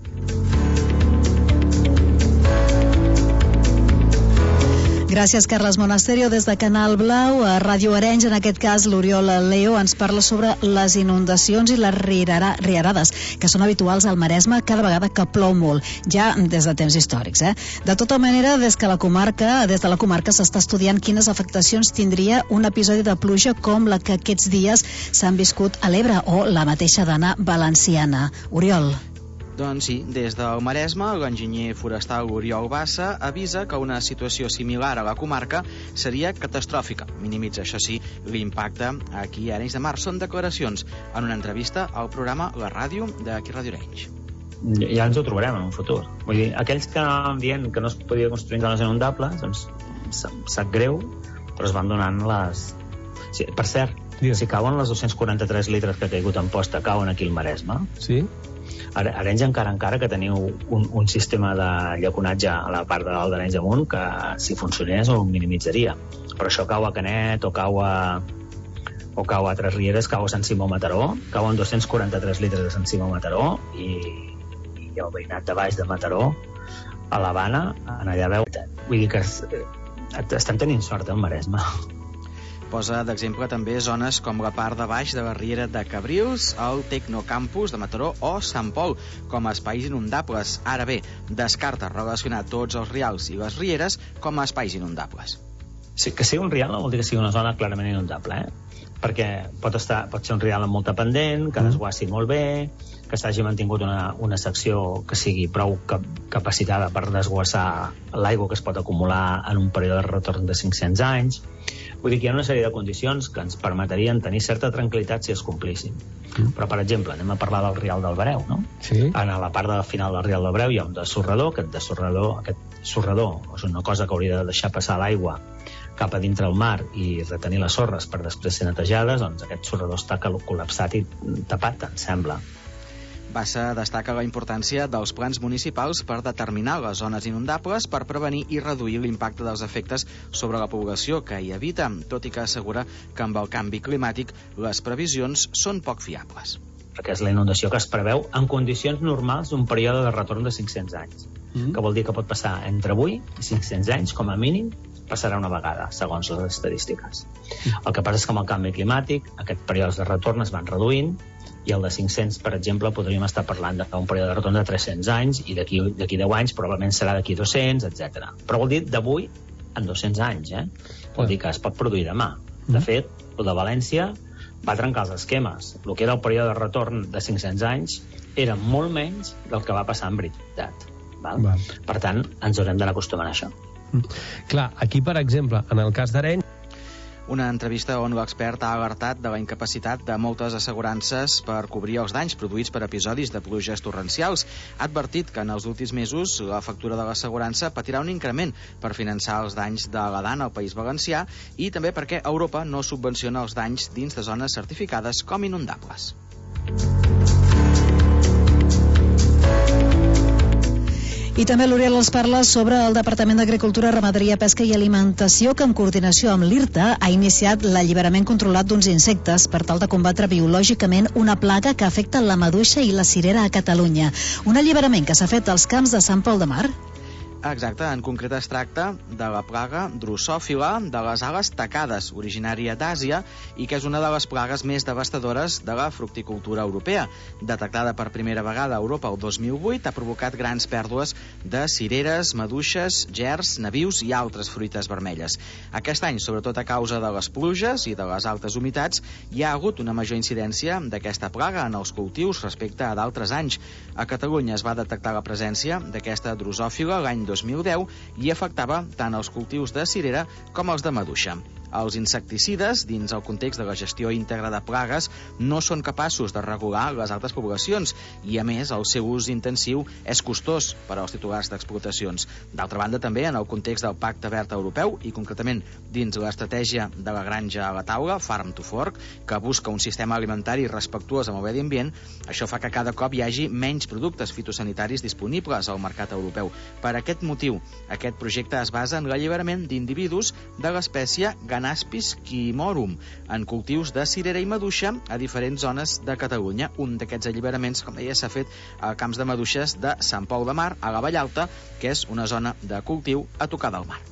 Gràcies, Carles Monasterio. Des de Canal Blau, a Ràdio Arenys, en aquest cas l'Oriol Leo ens parla sobre les inundacions i les riarades, que són habituals al Maresme cada vegada que plou molt, ja des de temps històrics. Eh? De tota manera, des que la comarca, des de la comarca s'està estudiant quines afectacions tindria un episodi de pluja com la que aquests dies s'han viscut a l'Ebre o la mateixa Dana valenciana. Oriol. Doncs sí, des del Maresme, l'enginyer forestal Oriol Bassa avisa que una situació similar a la comarca seria catastròfica. Minimitza, això sí, l'impacte aquí a Arenys de Mar. Són declaracions en una entrevista al programa La Ràdio d'aquí Ràdio Arenys. Ja ens ho trobarem en un futur. Vull dir, aquells que dient que no es podia construir en zones inundables, doncs sap greu, però es van donant les... Sí, per cert, yeah. Si cauen les dos-cents quaranta-tres litres que ha caigut en posta, cauen aquí al Maresme. Sí. Arenys encara encara que teniu un, un sistema de llaconatge a la part de dalt d'Arenys amunt que si funcionés ho minimitzaria, però això cau a Canet o cau a o cau a Tres Rieres, cau a Sant Simó Mataró, cauen dos-cents quaranta-tres litres de Sant Simó Mataró i, i el veïnat de baix de Mataró a l'Havana, en allà veu vull dir que es, estem tenint sort al Maresme. Posa d'exemple també zones com la part de baix de la Riera de Cabrils, el Tecnocampus de Mataró o Sant Pol com a espais inundables. Ara bé, descarta relacionar tots els rials i les rieres com a espais inundables. Sí, que sigui un rial no vol dir que sigui una zona clarament inundable, eh? Perquè pot, estar, pot ser un rial amb molta pendent, que desguassi molt bé, que s'hagi mantingut una, una secció que sigui prou cap, capacitada per desguassar l'aigua que es pot acumular en un període de retorn de cinc-cents anys. Vull dir que hi ha una sèrie de condicions que ens permetrien tenir certa tranquil·litat si es complissin. Mm. Però, per exemple, anem a parlar del Rial del Bereu, no? Sí. En la part de final del Rial del Bereu hi ha un dessorrador, aquest dessorrador, aquest sorrador és una cosa que hauria de deixar passar l'aigua cap a dintre el mar i retenir les sorres per després ser netejades, doncs aquest sorrador està col·lapsat i tapat, em sembla. Bassa destaca la importància dels plans municipals per determinar les zones inundables per prevenir i reduir l'impacte dels efectes sobre la població que hi habita, tot i que assegura que amb el canvi climàtic les previsions són poc fiables. Perquè és la inundació que es preveu en condicions normals d'un període de retorn de cinc-cents anys, mm. que vol dir que pot passar entre avui i cinc-cents anys, com a mínim, passarà una vegada, segons les estadístiques. Mm. El que passa és que amb el canvi climàtic aquests períodes de retorn es van reduint i el de cinc-cents, per exemple, podríem estar parlant d'un període de retorn de tres-cents anys i d'aquí deu anys probablement serà d'aquí dos-cents, etcètera. Però vol dir d'avui en dos-cents anys, eh? Vol dir que es pot produir demà. De fet, el de València va trencar els esquemes. El que era el període de retorn de cinc-cents anys era molt menys del que va passar en veritat. Val? Val. Per tant, ens haurem d'anar acostumant a això. Mm. Clar, aquí, per exemple, en el cas d'Arenys, una entrevista on l'expert ha alertat de la incapacitat de moltes assegurances per cobrir els danys produïts per episodis de pluges torrencials. Ha advertit que en els últims mesos la factura de l'assegurança patirà un increment per finançar els danys de l'Adana al País Valencià i també perquè Europa no subvenciona els danys dins de zones certificades com inundables. I també l'Oriol els parla sobre el Departament d'Agricultura, Ramaderia, Pesca i Alimentació, que en coordinació amb l'IRTA ha iniciat l'alliberament controlat d'uns insectes per tal de combatre biològicament una plaga que afecta la maduixa i la cirera a Catalunya. Un alliberament que s'ha fet als camps de Sant Pol de Mar. Exacte, en concret es tracta de la plaga drosòfila de les ales tacades, originària d'Àsia i que és una de les plagues més devastadores de la fructicultura europea. Detectada per primera vegada a Europa el dos mil vuit, ha provocat grans pèrdues de cireres, maduixes, gerds, nabius i altres fruites vermelles. Aquest any, sobretot a causa de les pluges i de les altes humitats, hi ha hagut una major incidència d'aquesta plaga en els cultius respecte a d'altres anys. A Catalunya es va detectar la presència d'aquesta drosòfila l'any dos mil deu i afectava tant els cultius de cirera com els de maduixa. Els insecticides, dins el context de la gestió íntegra de plagues, no són capaços de regular les altes poblacions i, a més, el seu ús intensiu és costós per als titulars d'explotacions. D'altra banda, també, en el context del Pacte Verd Europeu i, concretament, dins l'estratègia de la granja a la taula, Farm to Fork, que busca un sistema alimentari respectuós amb el medi ambient, això fa que cada cop hi hagi menys productes fitosanitaris disponibles al mercat europeu. Per aquest motiu, aquest projecte es basa en l'alliberament d'individus de l'espècie Ganaspis quimorum en cultius de cirera i maduixa a diferents zones de Catalunya. Un d'aquests alliberaments, com deia, s'ha fet a camps de maduixes de Sant Pol de Mar, a la Vallalta, que és una zona de cultiu a tocar del mar.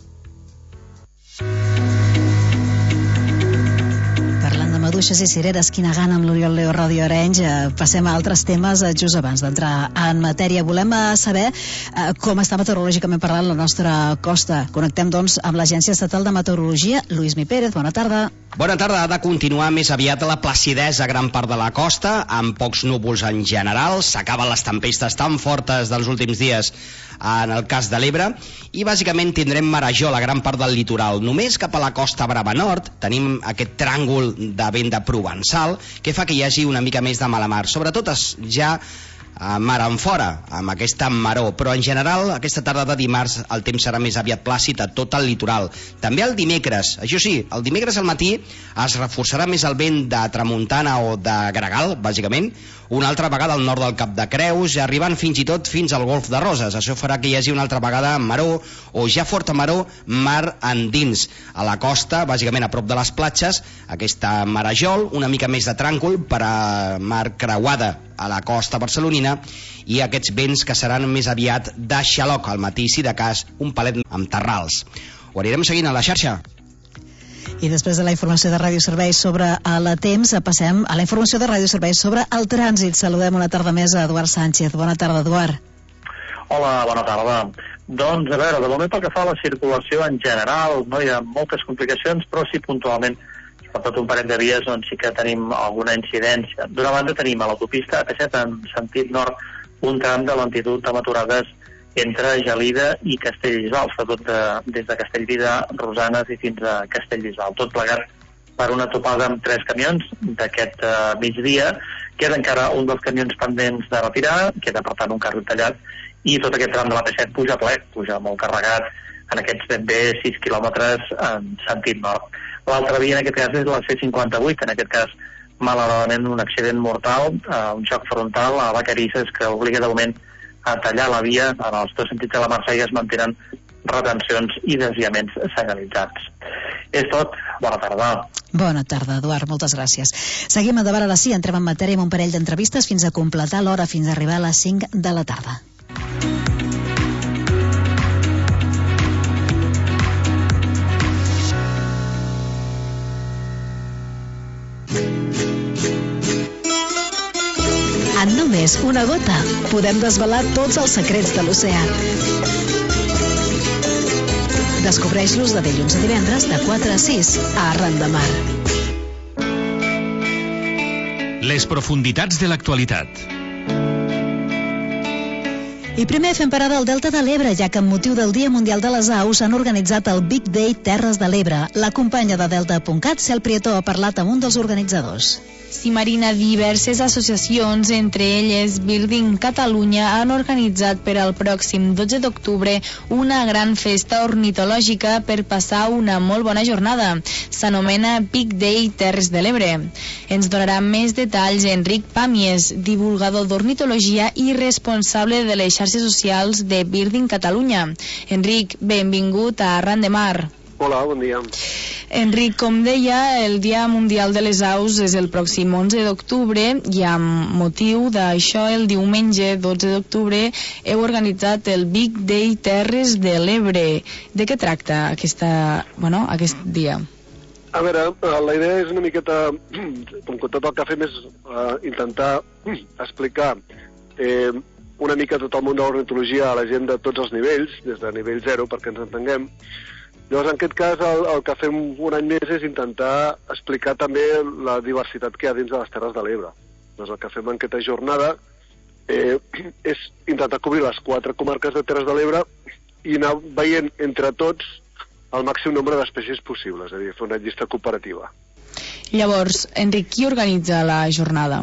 Parlant de maduixes i cireres, quina gana amb l'Oriol Leo, Ràdio Arenys. Eh, passem a altres temes eh, just abans d'entrar en matèria. Volem eh, saber eh, com està meteorològicament parlant la nostra costa. Connectem, doncs, amb l'Agència Estatal de Meteorologia. Lluís Mi Pérez, bona tarda. Bona tarda. Ha de continuar més aviat la placidesa a gran part de la costa, amb pocs núvols en general. S'acaben les tempestes tan fortes dels últims dies en el cas de l'Ebre, i bàsicament tindrem marejol a gran part del litoral. Només cap a la Costa Brava Nord tenim aquest tràngol de vent de provençal que fa que hi hagi una mica més de mala mar, sobretot ja a mar en fora, amb aquesta maror, però en general aquesta tarda de dimarts el temps serà més aviat plàcid a tot el litoral. També el dimecres, això sí, el dimecres al matí es reforçarà més el vent de tramuntana o de gregal, bàsicament, una altra vegada al nord del Cap de Creus, arribant fins i tot fins al Golf de Roses. Això farà que hi hagi una altra vegada maror, o ja forta maror, mar endins. A la costa, bàsicament a prop de les platges, aquesta marejol, una mica més de tràngol per a mar creuada a la costa barcelonina, i aquests vents que seran més aviat de xaloc al matí, si de cas, un palet amb terrals. Ho anirem seguint a la xarxa. I després de la informació de Ràdio Serveis sobre la temps, passem a la informació de Ràdio Serveis sobre el trànsit. Saludem una tarda més a Eduard Sánchez. Bona tarda, Eduard. Hola, bona tarda. Doncs, a veure, de moment pel que fa a la circulació en general, no hi ha moltes complicacions, però sí puntualment, sobretot un parell de vies on sí que tenim alguna incidència. D'una banda tenim a l'autopista A P set en sentit nord un tram de lentitud amb aturades entre Gelida i Castellbisbal, sobretot de, des de Castellvida, Rosanes i fins a Castellbisbal. Tot plegat per una topada amb tres camions d'aquest uh, migdia. Queda encara un dels camions pendents de retirar, queda per tant un carril tallat, i tot aquest tram de l'A P set puja ple, puja molt carregat en aquests ben bé sis quilòmetres en sentit nord. L'altra via en aquest cas és la C cinquanta-vuit, en aquest cas malauradament un accident mortal, eh, un xoc frontal a Vacarisses que obliga de moment a tallar la via. En els dos sentits de la Marsella es mantenen retencions i desviaments senyalitzats. És tot, bona tarda. Bona tarda, Eduard, moltes gràcies. Seguim endavant a les sis, entrem en matèria amb un parell d'entrevistes fins a completar l'hora, fins a arribar a les cinc de la tarda. En només una gota podem desvelar tots els secrets de l'oceà. Descobreix-los de dilluns a divendres de quatre a sis a Arran de Mar. Les profunditats de l'actualitat. I primer fem parada al Delta de l'Ebre, ja que amb motiu del Dia Mundial de les Aus han organitzat el Big Day Terres de l'Ebre. La companya de Delta punt cat, Cel Prieto, ha parlat amb un dels organitzadors. Sí, Marina, diverses associacions, entre elles Birding Catalunya, han organitzat per al pròxim dotze d'octubre una gran festa ornitològica per passar una molt bona jornada. S'anomena Big Day Terres de l'Ebre. Ens donarà més detalls Enric Pàmies, divulgador d'ornitologia i responsable de les xarxes socials de Birding Catalunya. Enric, benvingut a Arran de Mar. Hola, bon dia. Enric, com deia, el Dia Mundial de les Aus és el pròxim onze d'octubre i amb motiu d'això el diumenge dotze d'octubre heu organitzat el Big Day Terres de l'Ebre. De què tracta aquesta, bueno, aquest dia? A veure, la idea és una miqueta, com que tot el que fem és uh, intentar explicar eh, una mica tot el món de l'ornitologia a la gent de tots els nivells, des de nivell zero, perquè ens entenguem. Llavors, en aquest cas, el, el que fem un any més és intentar explicar també la diversitat que hi ha dins de les Terres de l'Ebre. Doncs el que fem en aquesta jornada eh, és intentar cobrir les quatre comarques de Terres de l'Ebre i anar veient entre tots el màxim nombre d'espècies possibles, és a dir, fer una llista cooperativa. Llavors, Enric, qui organitza la jornada?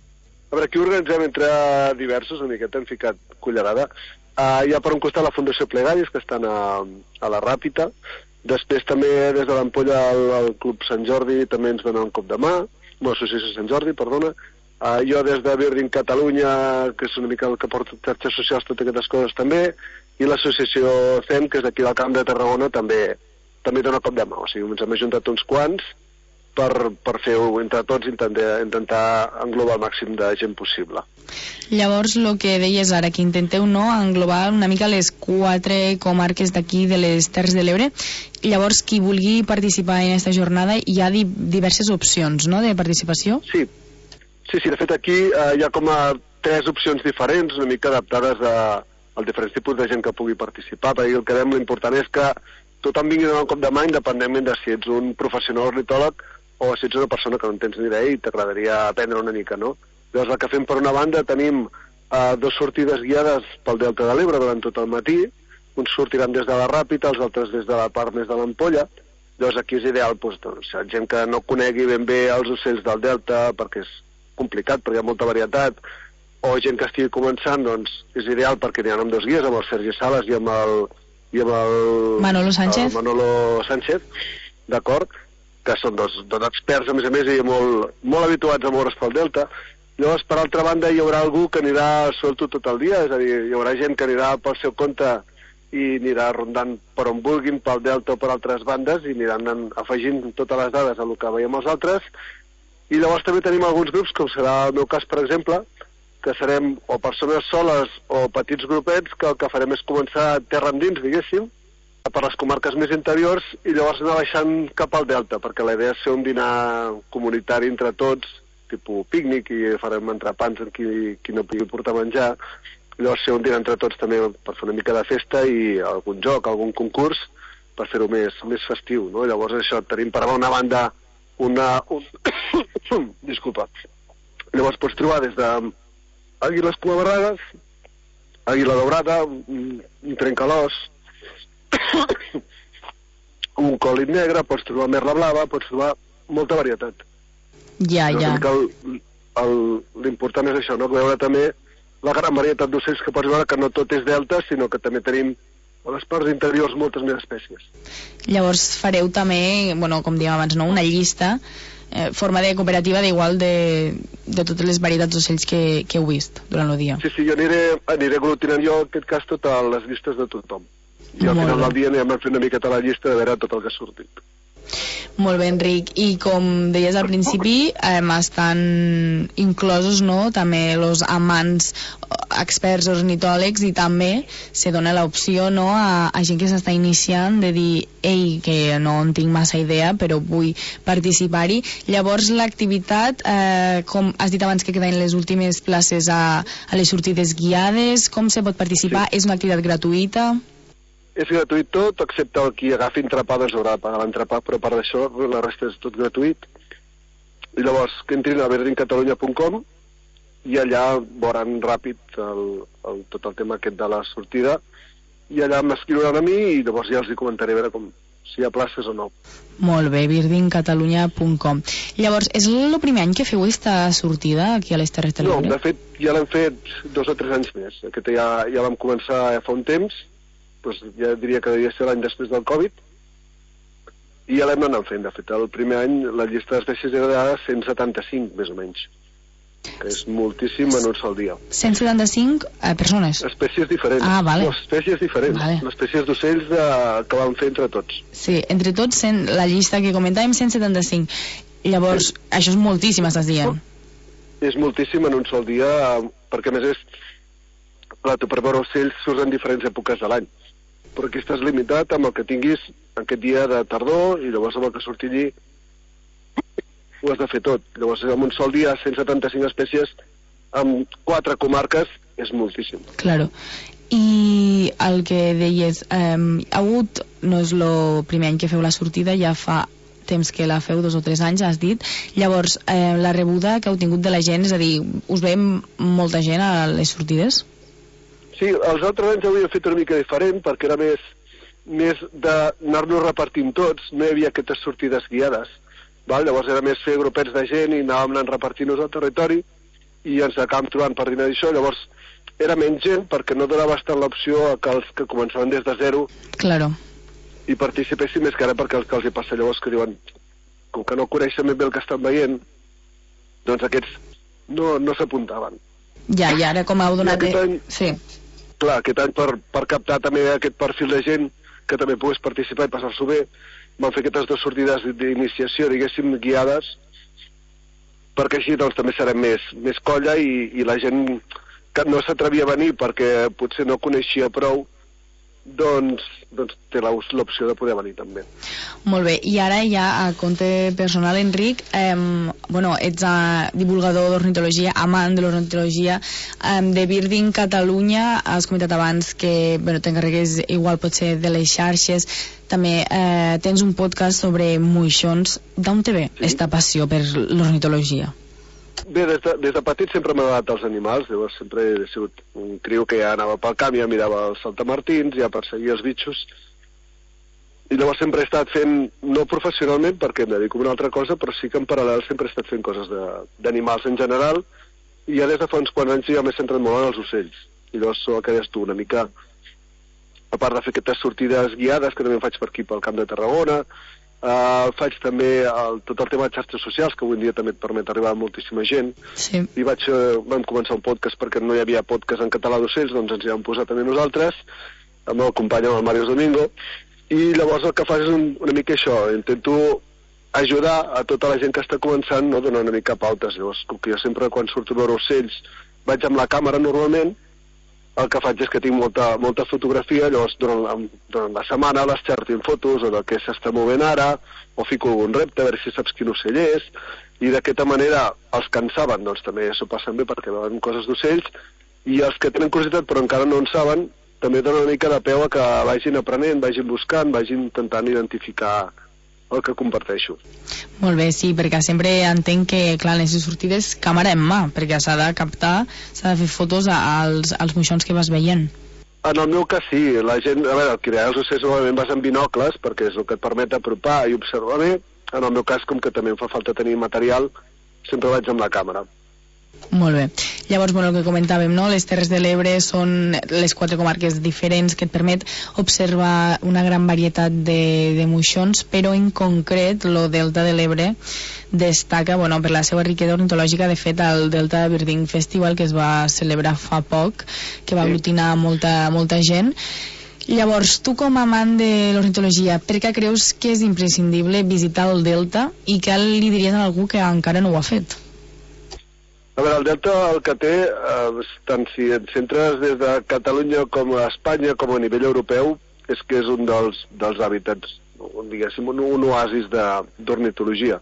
A veure, aquí organitzem entre diversos, una miqueta hem ficat cullerada. Uh, hi ha per un costat la Fundació Plegaris, que estan a, a la Ràpita. Després també des de l'Ampolla el, el Club Sant Jordi també ens donen un cop de mà, l'Associació Sant Jordi, perdona. Uh, jo des de Birding Catalunya, que és una mica el que porta xarxes socials, totes aquestes coses també, i l'associació C E M, que és d'aquí del Camp de Tarragona, també també dona cop de mà. O sigui, ens hem ajuntat uns quants per, per fer-ho entre tots, intentar, intentar englobar el màxim de gent possible. Llavors, el que deies ara, que intenteu no englobar una mica les quatre comarques d'aquí de les Terres de l'Ebre. Llavors, qui vulgui participar en aquesta jornada, hi ha di diverses opcions, no?, de participació? Sí, sí, sí de fet aquí eh, hi ha com a tres opcions diferents, una mica adaptades a, als diferents tipus de gent que pugui participar, perquè el que dèiem, l'important és que tothom vingui a donar un cop de mà, independentment de si ets un professional ornitòleg o si ets una persona que no en tens ni idea i t'agradaria aprendre una mica, no? Llavors, el que fem per una banda, tenim eh, dos sortides guiades pel Delta de l'Ebre durant tot el matí. Uns sortiran des de la Ràpita, els altres des de la part més de l'Ampolla. Llavors, aquí és ideal, doncs, doncs, gent que no conegui ben bé els ocells del Delta, perquè és complicat, perquè hi ha molta varietat, o gent que estigui començant, doncs, és ideal perquè n'hi ha amb dos guies, amb el Sergi Sales i amb el... I amb el Manolo Sánchez. El Manolo Sánchez, d'acord, que són dos, dos experts, a més a més, i molt, molt habituats a moure's pel Delta. Llavors, per altra banda, hi haurà algú que anirà suelto tot el dia, és a dir, hi haurà gent que anirà pel seu compte i anirà rondant per on vulguin, pel Delta o per altres bandes, i aniran afegint totes les dades a el que veiem els altres. I llavors també tenim alguns grups, com serà el meu cas, per exemple, que serem o persones soles o petits grupets, que el que farem és començar terra endins, diguéssim, per les comarques més interiors, i llavors anar baixant cap al Delta, perquè la idea és fer un dinar comunitari entre tots, tipus pícnic, i farem entrepans amb qui, qui no pugui portar menjar. Llavors fer un dinar entre tots també per fer una mica de festa i algun joc, algun concurs, per fer-ho més, més festiu, no? Llavors això, tenim per una banda una... Un... Disculpa. Llavors pots trobar des de àguiles culabarrades, àguila daurada, un, un trencalòs, un còlit negre, pots trobar merla blava, pots trobar molta varietat. Ja, ja. L'important és això, no? Veure també la gran varietat d'ocells que pots veure, que no tot és delta, sinó que també tenim a les parts interiors moltes més espècies. Llavors fareu també, bueno, com dèiem abans, no? una llista, eh, forma de cooperativa d'igual de, de totes les varietats d'ocells que, que heu vist durant el dia. Sí, sí, jo aniré, aniré aglutinant jo, en aquest cas, totes les llistes de tothom. I al final del dia anem a fer una miqueta la llista de veure tot el que ha sortit. Molt bé, Enric. I com deies al principi, eh, estan inclosos, no?, també els amants experts ornitòlegs, i també se dona l'opció, no?, a, a gent que s'està iniciant de dir, ei, que no en tinc massa idea però vull participar-hi. Llavors l'activitat, eh, com has dit abans que queden les últimes places a, a les sortides guiades, com se pot participar? Sí. És una activitat gratuïta? És gratuït tot, excepte el qui agafi entrepà, doncs haurà de pagar l'entrepà, però a part d'això la resta és tot gratuït. I llavors que entrin a verdin catalunya punt com i allà veuran ràpid el, el, tot el tema aquest de la sortida, i allà m'escriuran a mi i llavors ja els hi comentaré a veure com, si hi ha places o no. Molt bé, verdin catalunya punt com. Llavors, és el primer any que feu aquesta sortida aquí a les Terres de l'Ebre? No, de fet ja l'hem fet dos o tres anys més. Aquest ja, ja vam començar fa un temps, doncs ja diria que devia ser l'any després del Covid, i ja l'hem anat fent. De fet, el primer any la llista d'espècies era de cent setanta-cinc, més o menys, que és moltíssim en un sol dia. cent setanta-cinc eh, persones? Espècies diferents. Ah, vale. No, espècies diferents. Vale. Espècies d'ocells de... que vam fer entre tots. Sí, entre tots, cent... la llista que comentàvem, cent setanta-cinc. Llavors, sí. Això és moltíssim, estàs dient? És moltíssim en un sol dia, perquè a més és... Clar, tu per veure ocells surts en diferents èpoques de l'any, però aquí estàs limitat amb el que tinguis aquest dia de tardor, i llavors amb el que surti allí ho has de fer tot. Llavors en un sol dia cent setanta-cinc espècies amb quatre comarques és moltíssim. Claro. I el que deies, eh, ha hagut, no és el primer any que feu la sortida, ja fa temps que la feu, dos o tres anys, has dit. Llavors, eh, la rebuda que heu tingut de la gent, és a dir, us veiem molta gent a les sortides? Sí, els altres anys ho havíem fet una mica diferent, perquè era més, més d'anar-nos repartint tots, no hi havia aquestes sortides guiades. Val? Llavors era més fer grupets de gent i anàvem anant repartint-nos al territori i ens acabàvem trobant per dinar d'això. Llavors era menys gent perquè no donava bastant l'opció a que els que començaven des de zero claro. i participessin, més que ara perquè els que els hi passa llavors que diuen, com que no coneixen ben bé el que estan veient, doncs aquests no, no s'apuntaven. Ja, i ara com heu donat... Any... Sí. Clar, aquest any per, per captar també aquest perfil de gent que també pogués participar i passar-s'ho bé, vam fer aquestes dues sortides d'iniciació, diguéssim, guiades, perquè així doncs també serem més, més colla i, i la gent que no s'atrevia a venir perquè potser no coneixia prou, doncs, doncs té l'opció de poder venir també. Molt bé, i ara ja a compte personal, Enric, eh, bueno, ets a divulgador d'ornitologia, amant de l'ornitologia, eh, de Birding Catalunya, has comentat abans que bueno, t'encarregues igual potser de les xarxes, també eh, tens un podcast sobre moixons. D'on te ve aquesta sí. passió per l'ornitologia? Bé, des de, des de petit sempre m'ha agradat els animals, llavors sempre he sigut un criu que ja anava pel camp, ja mirava els saltamartins, ja perseguia els bitxos, i llavors sempre he estat fent, no professionalment perquè em dedico a una altra cosa, però sí que en paral·lel sempre he estat fent coses d'animals en general, i ja des de fa uns quants anys ja m'he centrat molt en els ocells, i llavors sóc el que deies tu, una mica, a part de fer aquestes sortides guiades, que també faig per aquí pel Camp de Tarragona, Uh, faig també el, tot el tema de xarxes socials, que avui en dia també et permet arribar a moltíssima gent. Sí. I vaig, uh, vam començar un podcast perquè no hi havia podcast en català d'ocells, doncs ens hi vam posar també nosaltres, amb el company, amb el Màrius Domingo, i llavors el que faig és un, una mica això, intento ajudar a tota la gent que està començant, no donar una mica pautes. Llavors, com que jo sempre quan surto a veure ocells vaig amb la càmera normalment, el que faig és que tinc molta, molta fotografia, llavors durant la, durant la setmana les xerto en fotos o del que s'està movent ara, o fico algun repte a veure si saps quin ocell és, i d'aquesta manera els que en saben doncs també s'ho passen bé perquè veuen coses d'ocells, i els que tenen curiositat però encara no en saben també donen una mica de peu a que vagin aprenent, vagin buscant, vagin intentant identificar el que comparteixo. Molt bé, sí, perquè sempre entenc que, clar, en les sortides càmera en mà, perquè s'ha de captar, s'ha de fer fotos als, als moixons que vas veient. En el meu cas sí, la gent, a veure, el que els ocells normalment vas amb binocles, perquè és el que et permet apropar i observar bé. En el meu cas, com que també em fa falta tenir material, sempre vaig amb la càmera. Molt bé. Llavors, bueno, el que comentàvem, no? Les Terres de l'Ebre són les quatre comarques diferents que et permet observar una gran varietat de, de moixons, però en concret el Delta de l'Ebre destaca, bueno, per la seva riquesa ornitològica. De fet, el Delta Birding Festival, que es va celebrar fa poc, que va aglutinar molta, molta gent. Llavors, tu com a amant de l'ornitologia, per què creus que és imprescindible visitar el Delta i què li diries a algú que encara no ho ha fet? A veure, el Delta el que té, eh, tant si et centres des de Catalunya com a Espanya com a nivell europeu, és que és un dels, dels hàbitats, diguéssim, un, un oasis d'ornitologia.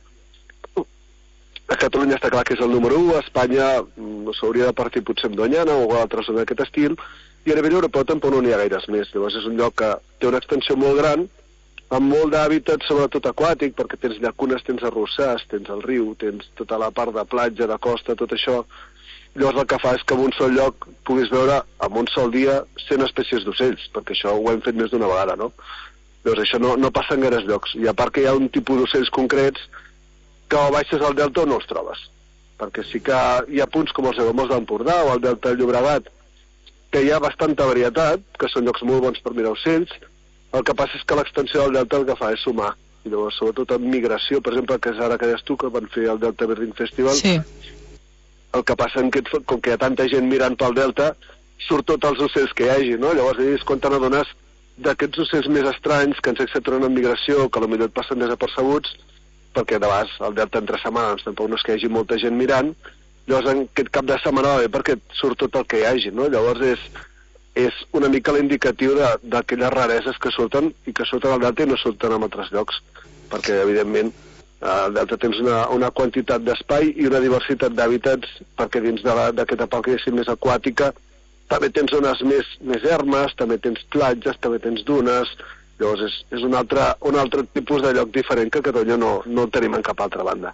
A Catalunya està clar que és el número u, a Espanya no s'hauria de partir potser amb Doñana o altra zona d'aquest estil, i a nivell europeu tampoc no n'hi ha gaires més. Llavors és un lloc que té una extensió molt gran, amb molt d'hàbitat, sobretot aquàtic, perquè tens llacunes, tens arrossars, tens el riu, tens tota la part de platja, de costa, tot això. Llavors el que fa és que en un sol lloc puguis veure en un sol dia cent espècies d'ocells, perquè això ho hem fet més d'una vegada, no? Llavors això no, no passa en gaires llocs. I a part que hi ha un tipus d'ocells concrets que o baixes al delta o no els trobes. Perquè sí que hi ha punts com els aiguamolls d'Empordà o el delta del Llobregat, que hi ha bastanta varietat, que són llocs molt bons per mirar ocells. El que passa és que l'extensió del delta el que fa és sumar. I llavors, sobretot en migració, per exemple, que és ara que deies tu, que van fer el Delta Birding Festival, sí. El que passa és que, com que hi ha tanta gent mirant pel delta, surt tots els ocells que hi hagi, no? Llavors, és quan te n'adones d'aquests ocells més estranys, que ens accepten en migració, que potser et passen desapercebuts, perquè de vegades el delta entre setmanes tampoc no és que hi hagi molta gent mirant. Llavors, en aquest cap de setmana va bé perquè surt tot el que hi hagi, no? Llavors és, és una mica l'indicatiu d'aquelles rareses que surten i que surten al delta i no surten en altres llocs, perquè, evidentment, al delta tens una, una quantitat d'espai i una diversitat d'hàbitats, perquè dins d'aquesta part que més aquàtica també tens zones més, més ermes, també tens platges, també tens dunes. Llavors és, és un, altre, un altre tipus de lloc diferent que a Catalunya no, no tenim en cap altra banda.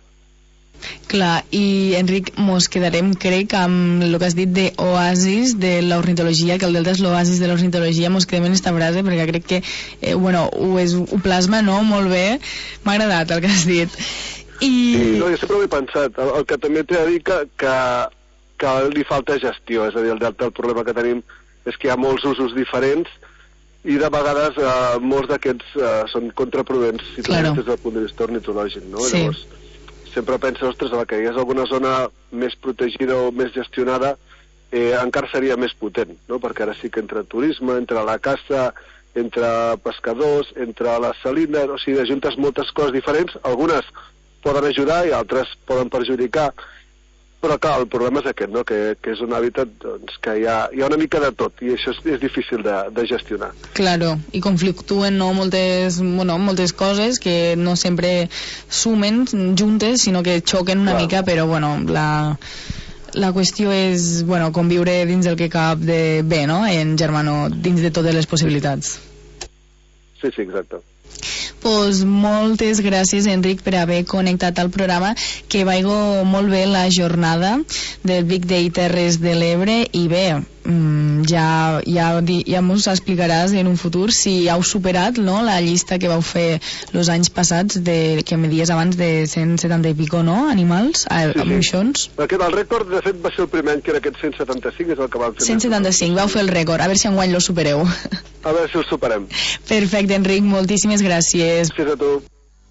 Clar, i Enric, mos quedarem, crec, amb el que has dit d'oasis de l'ornitologia, que el delta és l'oasis de l'ornitologia. Mos quedem en esta frase perquè crec que, eh, bueno, ho, és, ho plasma, no?, molt bé. M'ha agradat el que has dit. I... Sí, no, jo sempre ho he pensat. El, el que també t'he de dir que, que, que li falta gestió, és a dir, el delta, el problema que tenim és que hi ha molts usos diferents i de vegades eh, molts d'aquests eh, són contraproduents si claro. Des del punt de vista ornitològic, no? Sí. Llavors, sempre pensa, ostres, que hi hagués alguna zona més protegida o més gestionada, eh, encara seria més potent, no? Perquè ara sí que entre turisme, entre la caça, entre pescadors, entre les salines, o sigui, ajuntes moltes coses diferents, algunes poden ajudar i altres poden perjudicar, però clar, el problema és aquest, no? que, que és un hàbitat doncs, que hi ha, hi ha una mica de tot i això és, és difícil de, de gestionar. Claro, i conflictuen, no, moltes, bueno, moltes coses que no sempre sumen juntes, sinó que xoquen una clar. Mica, però bueno, la, la qüestió és, bueno, conviure dins del que cap de bé, no?, en germano, dins de totes les possibilitats. Sí, sí, exacte. Pues moltes gràcies, Enric, per haver connectat al programa, que vaigo molt bé la jornada del Big Day Terres de l'Ebre i bé, ja, ja, ja mos explicaràs en un futur si heu superat, no?, la llista que vau fer els anys passats de, que me dies abans de cent setanta i pico, no?, animals, a, sí, sí. moixons. Aquest, el rècord, de fet, va ser el primer any que era aquest cent setanta-cinc, és el que vam fer. cent setanta-cinc, vau fer el rècord, a veure si enguany lo supereu. A veure si el superem. Perfecte, Enric, moltíssimes gràcies. Gràcies a tu.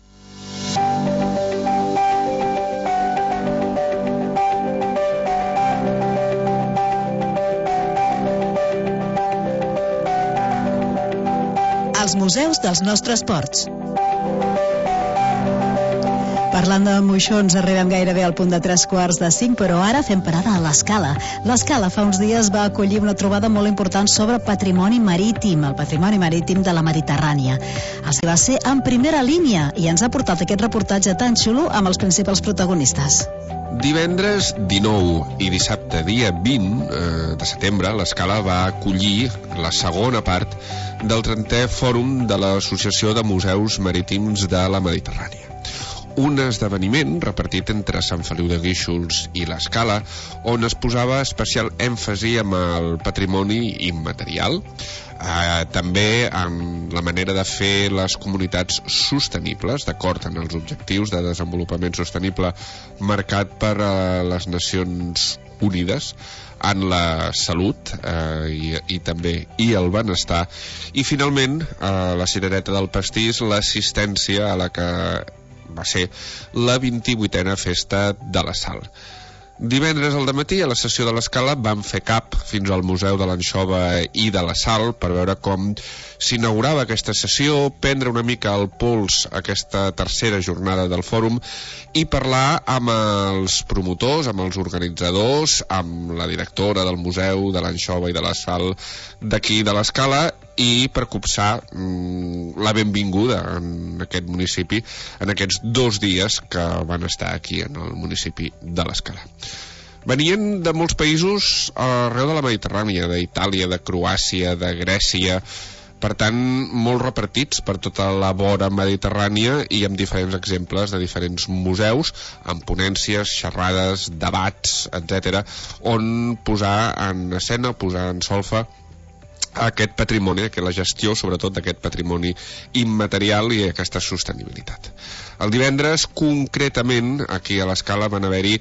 Els museus dels nostres ports. Parlant de moixons, arribem gairebé al punt de tres quarts de cinc, però ara fem parada a l'Escala. L'Escala fa uns dies va acollir una trobada molt important sobre patrimoni marítim, el patrimoni marítim de la Mediterrània. El que va ser en primera línia i ens ha portat aquest reportatge tan xulo amb els principals protagonistes. Divendres dinou i dissabte dia vint eh, de setembre, l'Escala va acollir la segona part del trentè Fòrum de l'Associació de Museus Marítims de la Mediterrània. un esdeveniment repartit entre Sant Feliu de Guíxols i l'Escala, on es posava especial èmfasi amb el patrimoni immaterial, eh, també amb la manera de fer les comunitats sostenibles, d'acord amb els objectius de desenvolupament sostenible marcat per eh, les Nacions Unides, en la salut eh, i, i també i el benestar, i finalment eh, la cirereta del pastís, l'assistència a la que va ser la vint-i-vuitena Festa de la Sal. Divendres al dematí, a la sessió de l'Escala, vam fer cap fins al Museu de l'Anxova i de la Sal per veure com s'inaugurava aquesta sessió, prendre una mica el pols a aquesta tercera jornada del fòrum i parlar amb els promotors, amb els organitzadors, amb la directora del Museu de l'Anxova i de la Sal d'aquí de l'Escala, i per copsar mm, la benvinguda en aquest municipi en aquests dos dies que van estar aquí en el municipi de l'Escala. Venien de molts països arreu de la Mediterrània, d'Itàlia, de Croàcia, de Grècia, per tant, molt repartits per tota la vora mediterrània i amb diferents exemples de diferents museus, amb ponències, xerrades, debats, etcètera, on posar en escena, posar en solfa aquest patrimoni, que la gestió sobretot d'aquest patrimoni immaterial i aquesta sostenibilitat. El divendres, concretament, aquí a l'Escala van haver-hi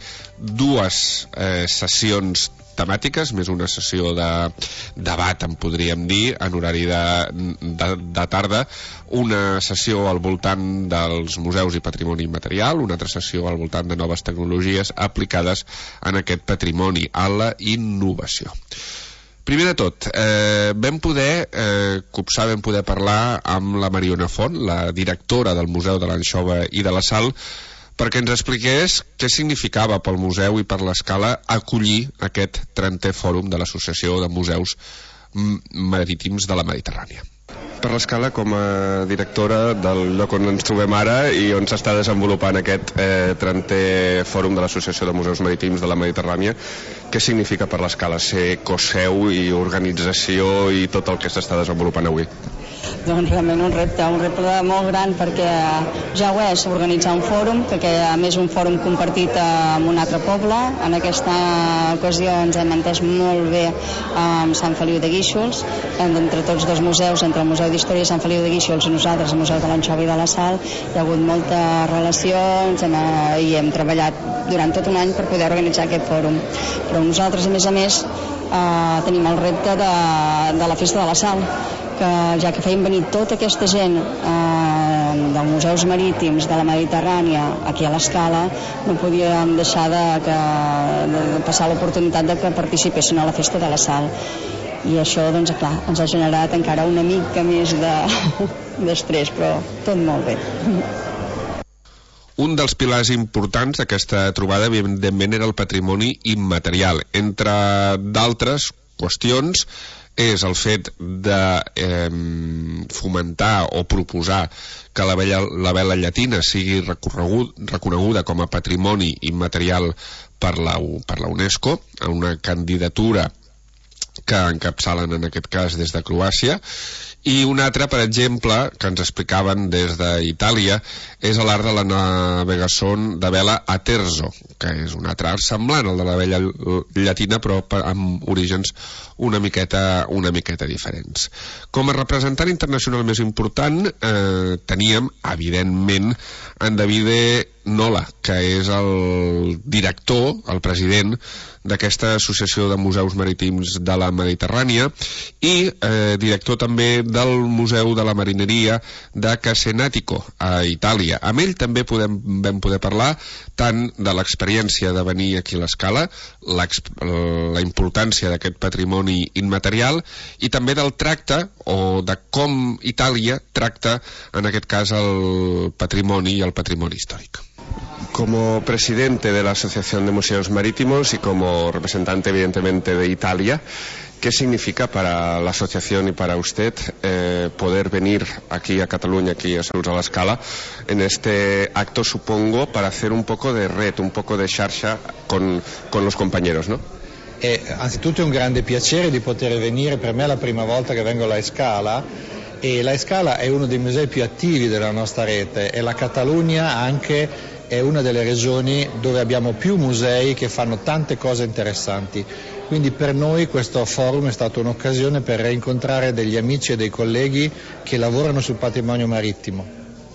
dues eh, sessions temàtiques, més una sessió de debat, en podríem dir, en horari de, de, de tarda, una sessió al voltant dels museus i patrimoni immaterial, una altra sessió al voltant de noves tecnologies aplicades en aquest patrimoni, a la innovació. Primer de tot, eh, vam poder eh, copsar, vam poder parlar amb la Mariona Font, la directora del Museu de l'Anxova i de la Sal, perquè ens expliqués què significava pel museu i per l'Escala acollir aquest trentè fòrum de l'Associació de Museus Marítims de la Mediterrània. Per l'Escala, com a directora del lloc on ens trobem ara i on s'està desenvolupant aquest eh, trentè fòrum de l'Associació de Museus Marítims de la Mediterrània, què significa per l'Escala ser cos-seu i organització i tot el que s'està desenvolupant avui? Doncs realment un repte, un repte molt gran, perquè ja ho és organitzar un fòrum, que a més un fòrum compartit amb un altre poble. En aquesta ocasió ens hem entès molt bé amb Sant Feliu de Guíxols, entre tots dos museus, entre el Museu d'Història de Sant Feliu de Guíxols i nosaltres, el Museu de l'Anxova i de la Sal. Hi ha hagut molta relació i hem treballat durant tot un any per poder organitzar aquest fòrum. Però nosaltres, a més a més, eh, tenim el repte de, de la Festa de la Sal, que ja que feien venir tota aquesta gent eh, dels museus marítims de la Mediterrània aquí a l'Escala, no podíem deixar de, que, de passar l'oportunitat de que participessin a la Festa de la Sal. I això, doncs, clar, ens ha generat encara una mica més de, d'estrès, però tot molt bé. Un dels pilars importants d'aquesta trobada, evidentment, era el patrimoni immaterial. Entre d'altres qüestions, és el fet de eh, fomentar o proposar que la vela, la vela llatina sigui reconeguda com a patrimoni immaterial per la, per la UNESCO, a una candidatura que encapçalen en aquest cas des de Croàcia. I un altre, per exemple, que ens explicaven des d'Itàlia, és l'art de la navegació de vela a terzo, que és un altre art semblant al de la vela llatina, però amb orígens una miqueta, una miqueta diferents. Com a representant internacional més important, eh, teníem, evidentment, en Davide Nola, que és el director, el president d'aquesta Associació de Museus Marítims de la Mediterrània i eh, director també del Museu de la Marineria de Casenatico, a Itàlia. Amb ell també podem, vam poder parlar tant de l'experiència de venir aquí a l'Escala, la importància d'aquest patrimoni immaterial i també del tracte o de com Itàlia tracta en aquest cas el patrimoni i el patrimoni històric. Como presidente de la Asociación de Museos Marítimos y como representante evidentemente de Italia, ¿qué significa para la asociación y para usted eh, poder venir aquí a Cataluña, aquí a Saluts a l'Escala, en este acto, supongo, para hacer un poco de red, un poco de xarxa con, con los compañeros, ¿no? Eh, anzitutto è un grande piacere di poter venire, per me è la prima volta che vengo alla Scala e la Scala è uno dei musei più attivi della nostra rete e la Catalogna anche è una delle regioni dove abbiamo più musei che fanno tante cose interessanti. Quindi per noi questo forum è stato un'occasione per rincontrare degli amici e dei colleghi che lavorano sul patrimonio marittimo.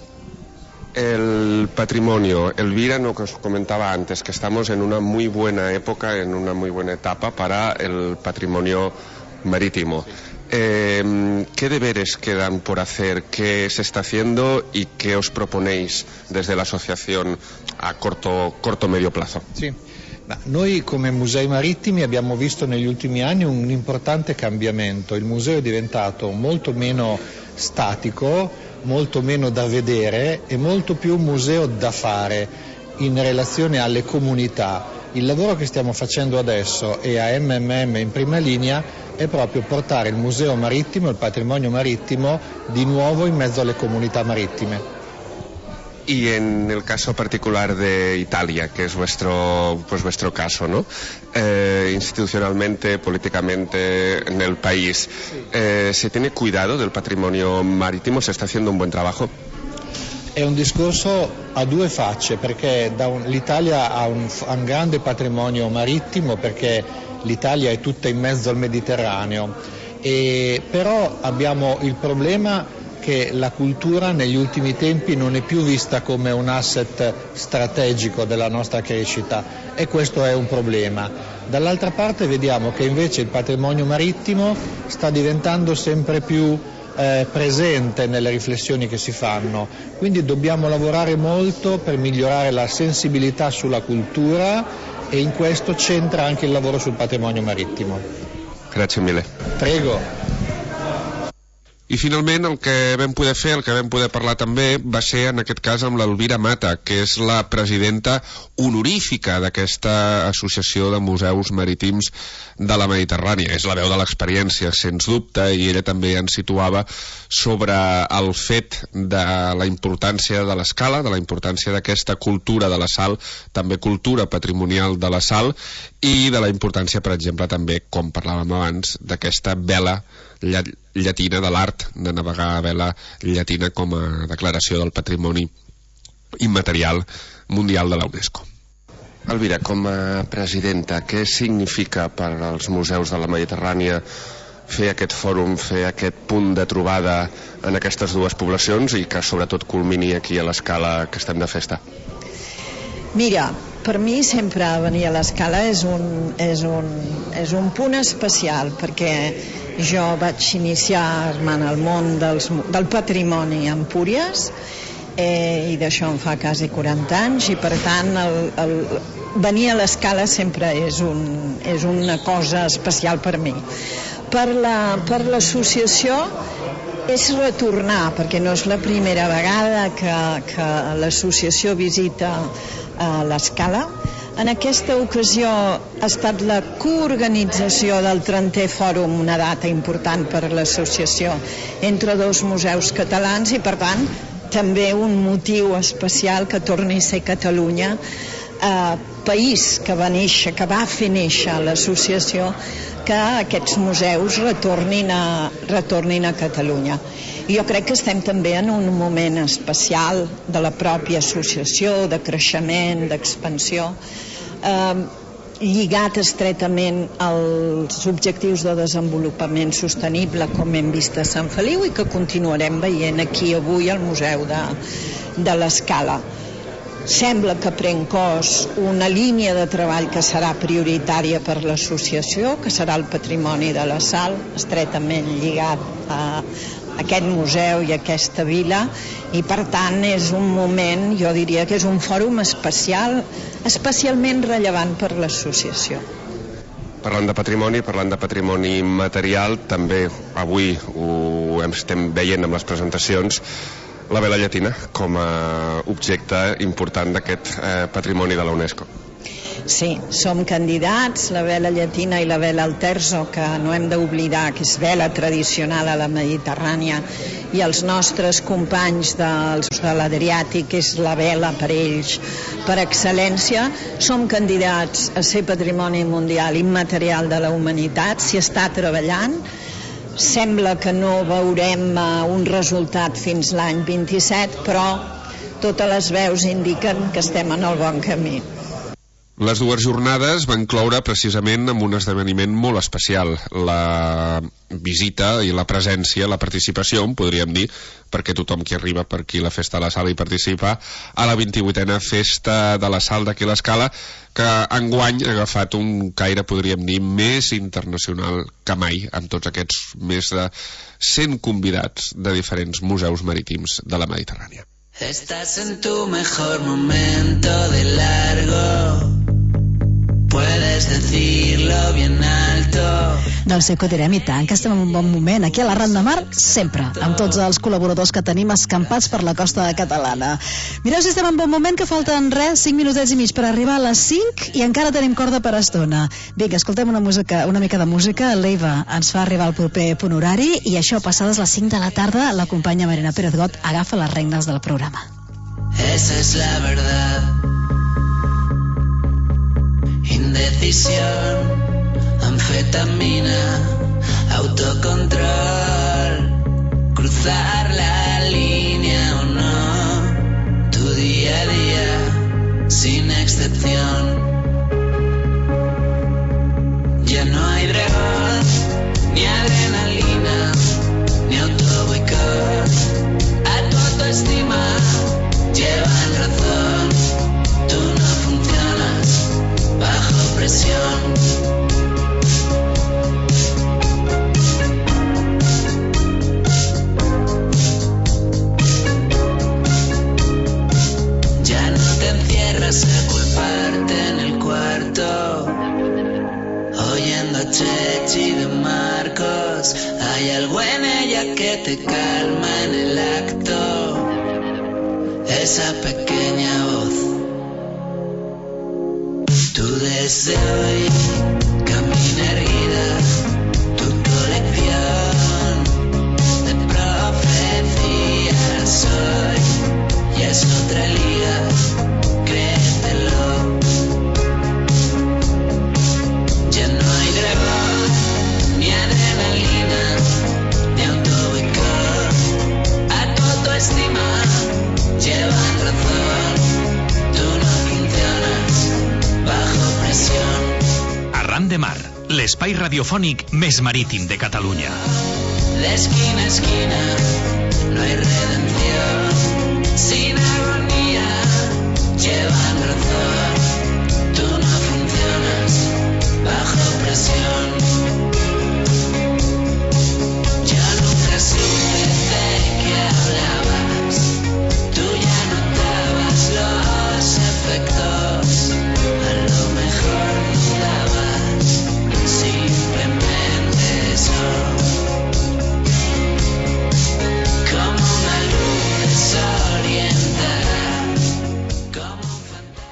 El patrimonio, Elvira nos comentaba antes que estamos en una muy buena época, en una muy buena etapa para el patrimonio marítimo. Eh, ¿Qué deberes quedan por hacer? ¿Qué se está haciendo y qué os proponéis desde la asociación a corto, corto medio plazo? Sì. Ma noi come musei marittimi abbiamo visto negli ultimi anni un importante cambiamento. Il museo è diventato molto meno statico, molto meno da vedere e molto più un museo da fare in relazione alle comunità. Il lavoro che stiamo facendo adesso e a M M M in prima linea è proprio portare il museo marittimo, il patrimonio marittimo di nuovo in mezzo alle comunità marittime. Y en el caso particular de Italia, que es vuestro, pues vuestro caso, ¿no? Eh, institucionalmente, políticamente, en el país, eh, ¿se tiene cuidado del patrimonio marítimo? ¿Se está haciendo un buen trabajo? È un discorso a due facce, perché da un, l'Italia ha un, un grande patrimonio marittimo, perché l'Italia è tutta in mezzo al Mediterraneo, e, però abbiamo il problema che la cultura negli ultimi tempi non è più vista come un asset strategico della nostra crescita e questo è un problema. Dall'altra parte vediamo che invece il patrimonio marittimo sta diventando sempre più eh, presente nelle riflessioni che si fanno, quindi dobbiamo lavorare molto per migliorare la sensibilità sulla cultura e in questo c'entra anche il lavoro sul patrimonio marittimo. Grazie mille. Prego. I finalment el que vam poder fer, el que vam poder parlar també, va ser en aquest cas amb l'Elvira Mata, que és la presidenta honorífica d'aquesta associació de museus marítims de la Mediterrània. És la veu de l'experiència, sens dubte, i ella també ens situava sobre el fet de la importància de l'escala, de la importància d'aquesta cultura de la sal, també cultura patrimonial de la sal, i de la importància, per exemple, també, com parlàvem abans, d'aquesta vela llatina, de l'art de navegar a vela llatina com a declaració del patrimoni immaterial mundial de la UNESCO. Elvira, com a presidenta, què significa per als museus de la Mediterrània fer aquest fòrum, fer aquest punt de trobada en aquestes dues poblacions i que sobretot culmini aquí a l'Escala, que estem de festa? Mira, per mi sempre venir a l'Escala és un, és un, és un punt especial, perquè jo vaig iniciar-me en el món dels, del patrimoni a Empúries eh, i d'això em fa quasi quaranta anys i per tant el, el, venir a l'Escala sempre és, un, és una cosa especial per mi. Per la, per l'associació és retornar, perquè no és la primera vegada que, que l'associació visita a l'Escala. En aquesta ocasió ha estat la coorganització del trentè Fòrum, una data important per a l'associació, entre dos museus catalans i, per tant, també un motiu especial que torni a ser Catalunya, eh, país que va néixer, que va fer néixer l'associació, que aquests museus retornin a, retornin a Catalunya. I jo crec que estem també en un moment especial de la pròpia associació, de creixement, d'expansió, eh, lligat estretament als objectius de desenvolupament sostenible, com hem vist a Sant Feliu i que continuarem veient aquí avui al Museu de, de l'Escala. Sembla que pren cos una línia de treball que serà prioritària per l'associació, que serà el patrimoni de la sal, estretament lligat a aquest museu i aquesta vila, i per tant és un moment, jo diria que és un fòrum especial, especialment rellevant per l'associació. Parlant de patrimoni, parlant de patrimoni material, també avui ho estem veient amb les presentacions, la vela llatina com a objecte important d'aquest eh, patrimoni de la UNESCO. Sí, som candidats, la vela llatina i la vela al terzo, que no hem d'oblidar que és vela tradicional a la Mediterrània, i els nostres companys dels, de l'Adriàtic és la vela per ells per excel·lència. Som candidats a ser patrimoni mundial immaterial de la humanitat, s'hi està treballant. sembla que no veurem un resultat fins l'any vint-i-set, però totes les veus indiquen que estem en el bon camí. Les dues jornades van cloure precisament amb un esdeveniment molt especial, la visita i la presència, la participació, en podríem dir, perquè tothom qui arriba per aquí la Festa a la Sala hi participa, a la vint-i-vuitena Festa de la Sal d'aquí l'Escala, que enguany ha agafat un caire, podríem dir, més internacional que mai, amb tots aquests més de cent convidats de diferents museus marítims de la Mediterrània. Estás en tu mejor momento de largo. Puedes decirlo bien alto. Doncs sí que ho direm, i tant, que estem en un bon moment. Aquí a la Ran de Mar, sempre, amb tots els col·laboradors que tenim escampats per la costa catalana. Mireu si estem en bon moment, que falten res, cinc minutets i mig per arribar a les cinc i encara tenim corda per estona. Vinga, escoltem una, música, una mica de música. L'Eiva ens fa arribar al proper punt horari i això, passades les cinc de la tarda, la companya Marina Pérez Got agafa les regnes del programa. Esa es la verdad. Indecisión, anfetamina, autocontrol, cruzar la línea o no, tu día a día, sin excepción. Ya no hay dragón, ni adrenalina, ni autoboicot, a tu autoestima llevan razón, tú no funcionas bajo presión. Ya no te encierras a culparte en el cuarto, oyendo a Chechi de Marcos. Hay algo en ella que te calma en el acto, esa pequeña voz. Tú desde hoy camina erguida, tu colección de profecías hoy ya es otra liga, créetelo. Ya no hay dragón, ni adrenalina, ni autoboicot, a tu autoestima llevan razón, tú no funcionas bajo presión. Arran de Mar, l'espai radiofònic més marítim de Catalunya. De esquina a esquina no hay redención, sin agonía llevan razón, tú no funcionas bajo presión. Ya nunca supe de qué hablabas, tú ya notabas los efectos, a lo mejor dudabas, simplemente eso, como una luz desorientada, como un fantasma.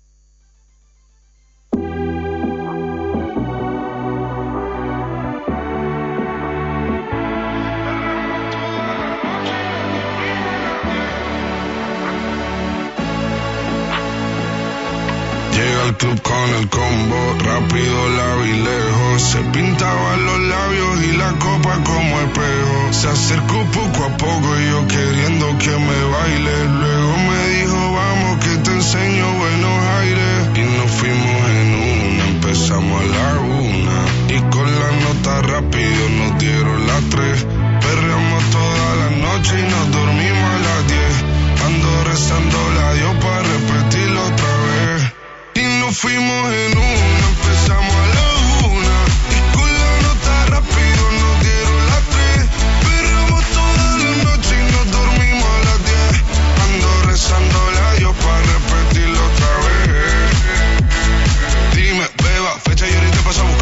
Llega al club con el combo, rápido la vi lejos. Se pintaban los labios y la copa como espejo. Se acercó poco a poco y yo queriendo que me baile. Luego me dijo, vamos que te enseño buenos aires. Y nos fuimos en una, empezamos a la una. Y con la nota rápido nos dieron las tres. Perreamos toda la noche y nos dormimos a las diez. Ando rezando la Dios para repetirlo otra vez. Y nos fuimos en una, empezamos a la una. Y con la nota rápido nos dieron las tres. Perramos toda la noche y nos dormimos a las diez. Ando rezando a Dios para repetirlo otra vez. Dime, beba, fecha y ahorita pasamos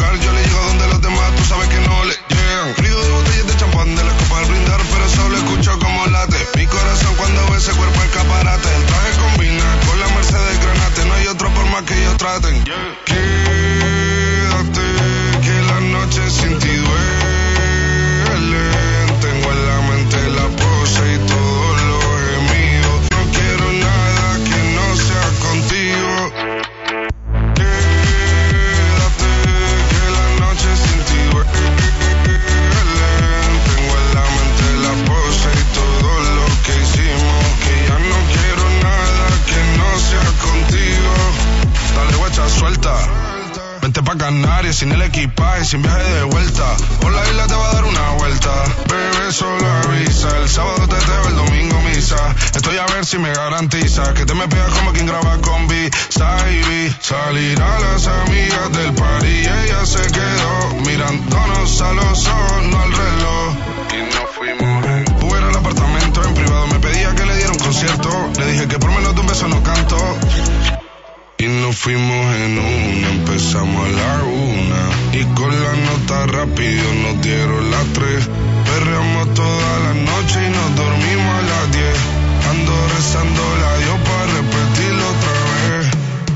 viaje sin viaje de vuelta. Por la isla te va a dar una vuelta. Bebé, solo avisa. El sábado teteo, el domingo misa. Estoy a ver si me garantiza que te me pegas como quien graba con B. Saibi. Salir a las amigas del party y ella se quedó mirándonos a los ojos, no al reloj. Y nos fuimos en Uber al apartamento en privado. Me pedía que le diera un concierto. Le dije que por menos de un beso no canto. Y nos fuimos en una, empezamos a la una. Y con la nota rápido nos dieron las tres. Perreamos toda la noche y nos dormimos a las diez. Ando rezando la Dios para repetirlo otra vez.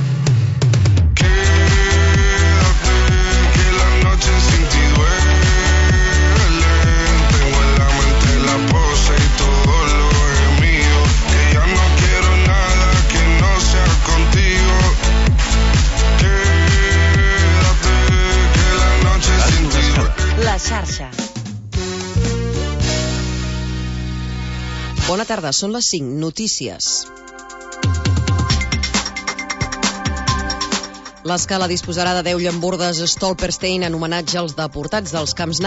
Quédate, que la noche sin ti duele. Tengo en la mente la pose y todo lo gemido. Que ya no quiero nada que no sea contigo. Quédate, que la noche sin ti duele. La xarxa. Bona tarda, són les cinc. Notícies. L'escala disposarà de deu llambordes Stolperstein en homenatge als deportats dels camps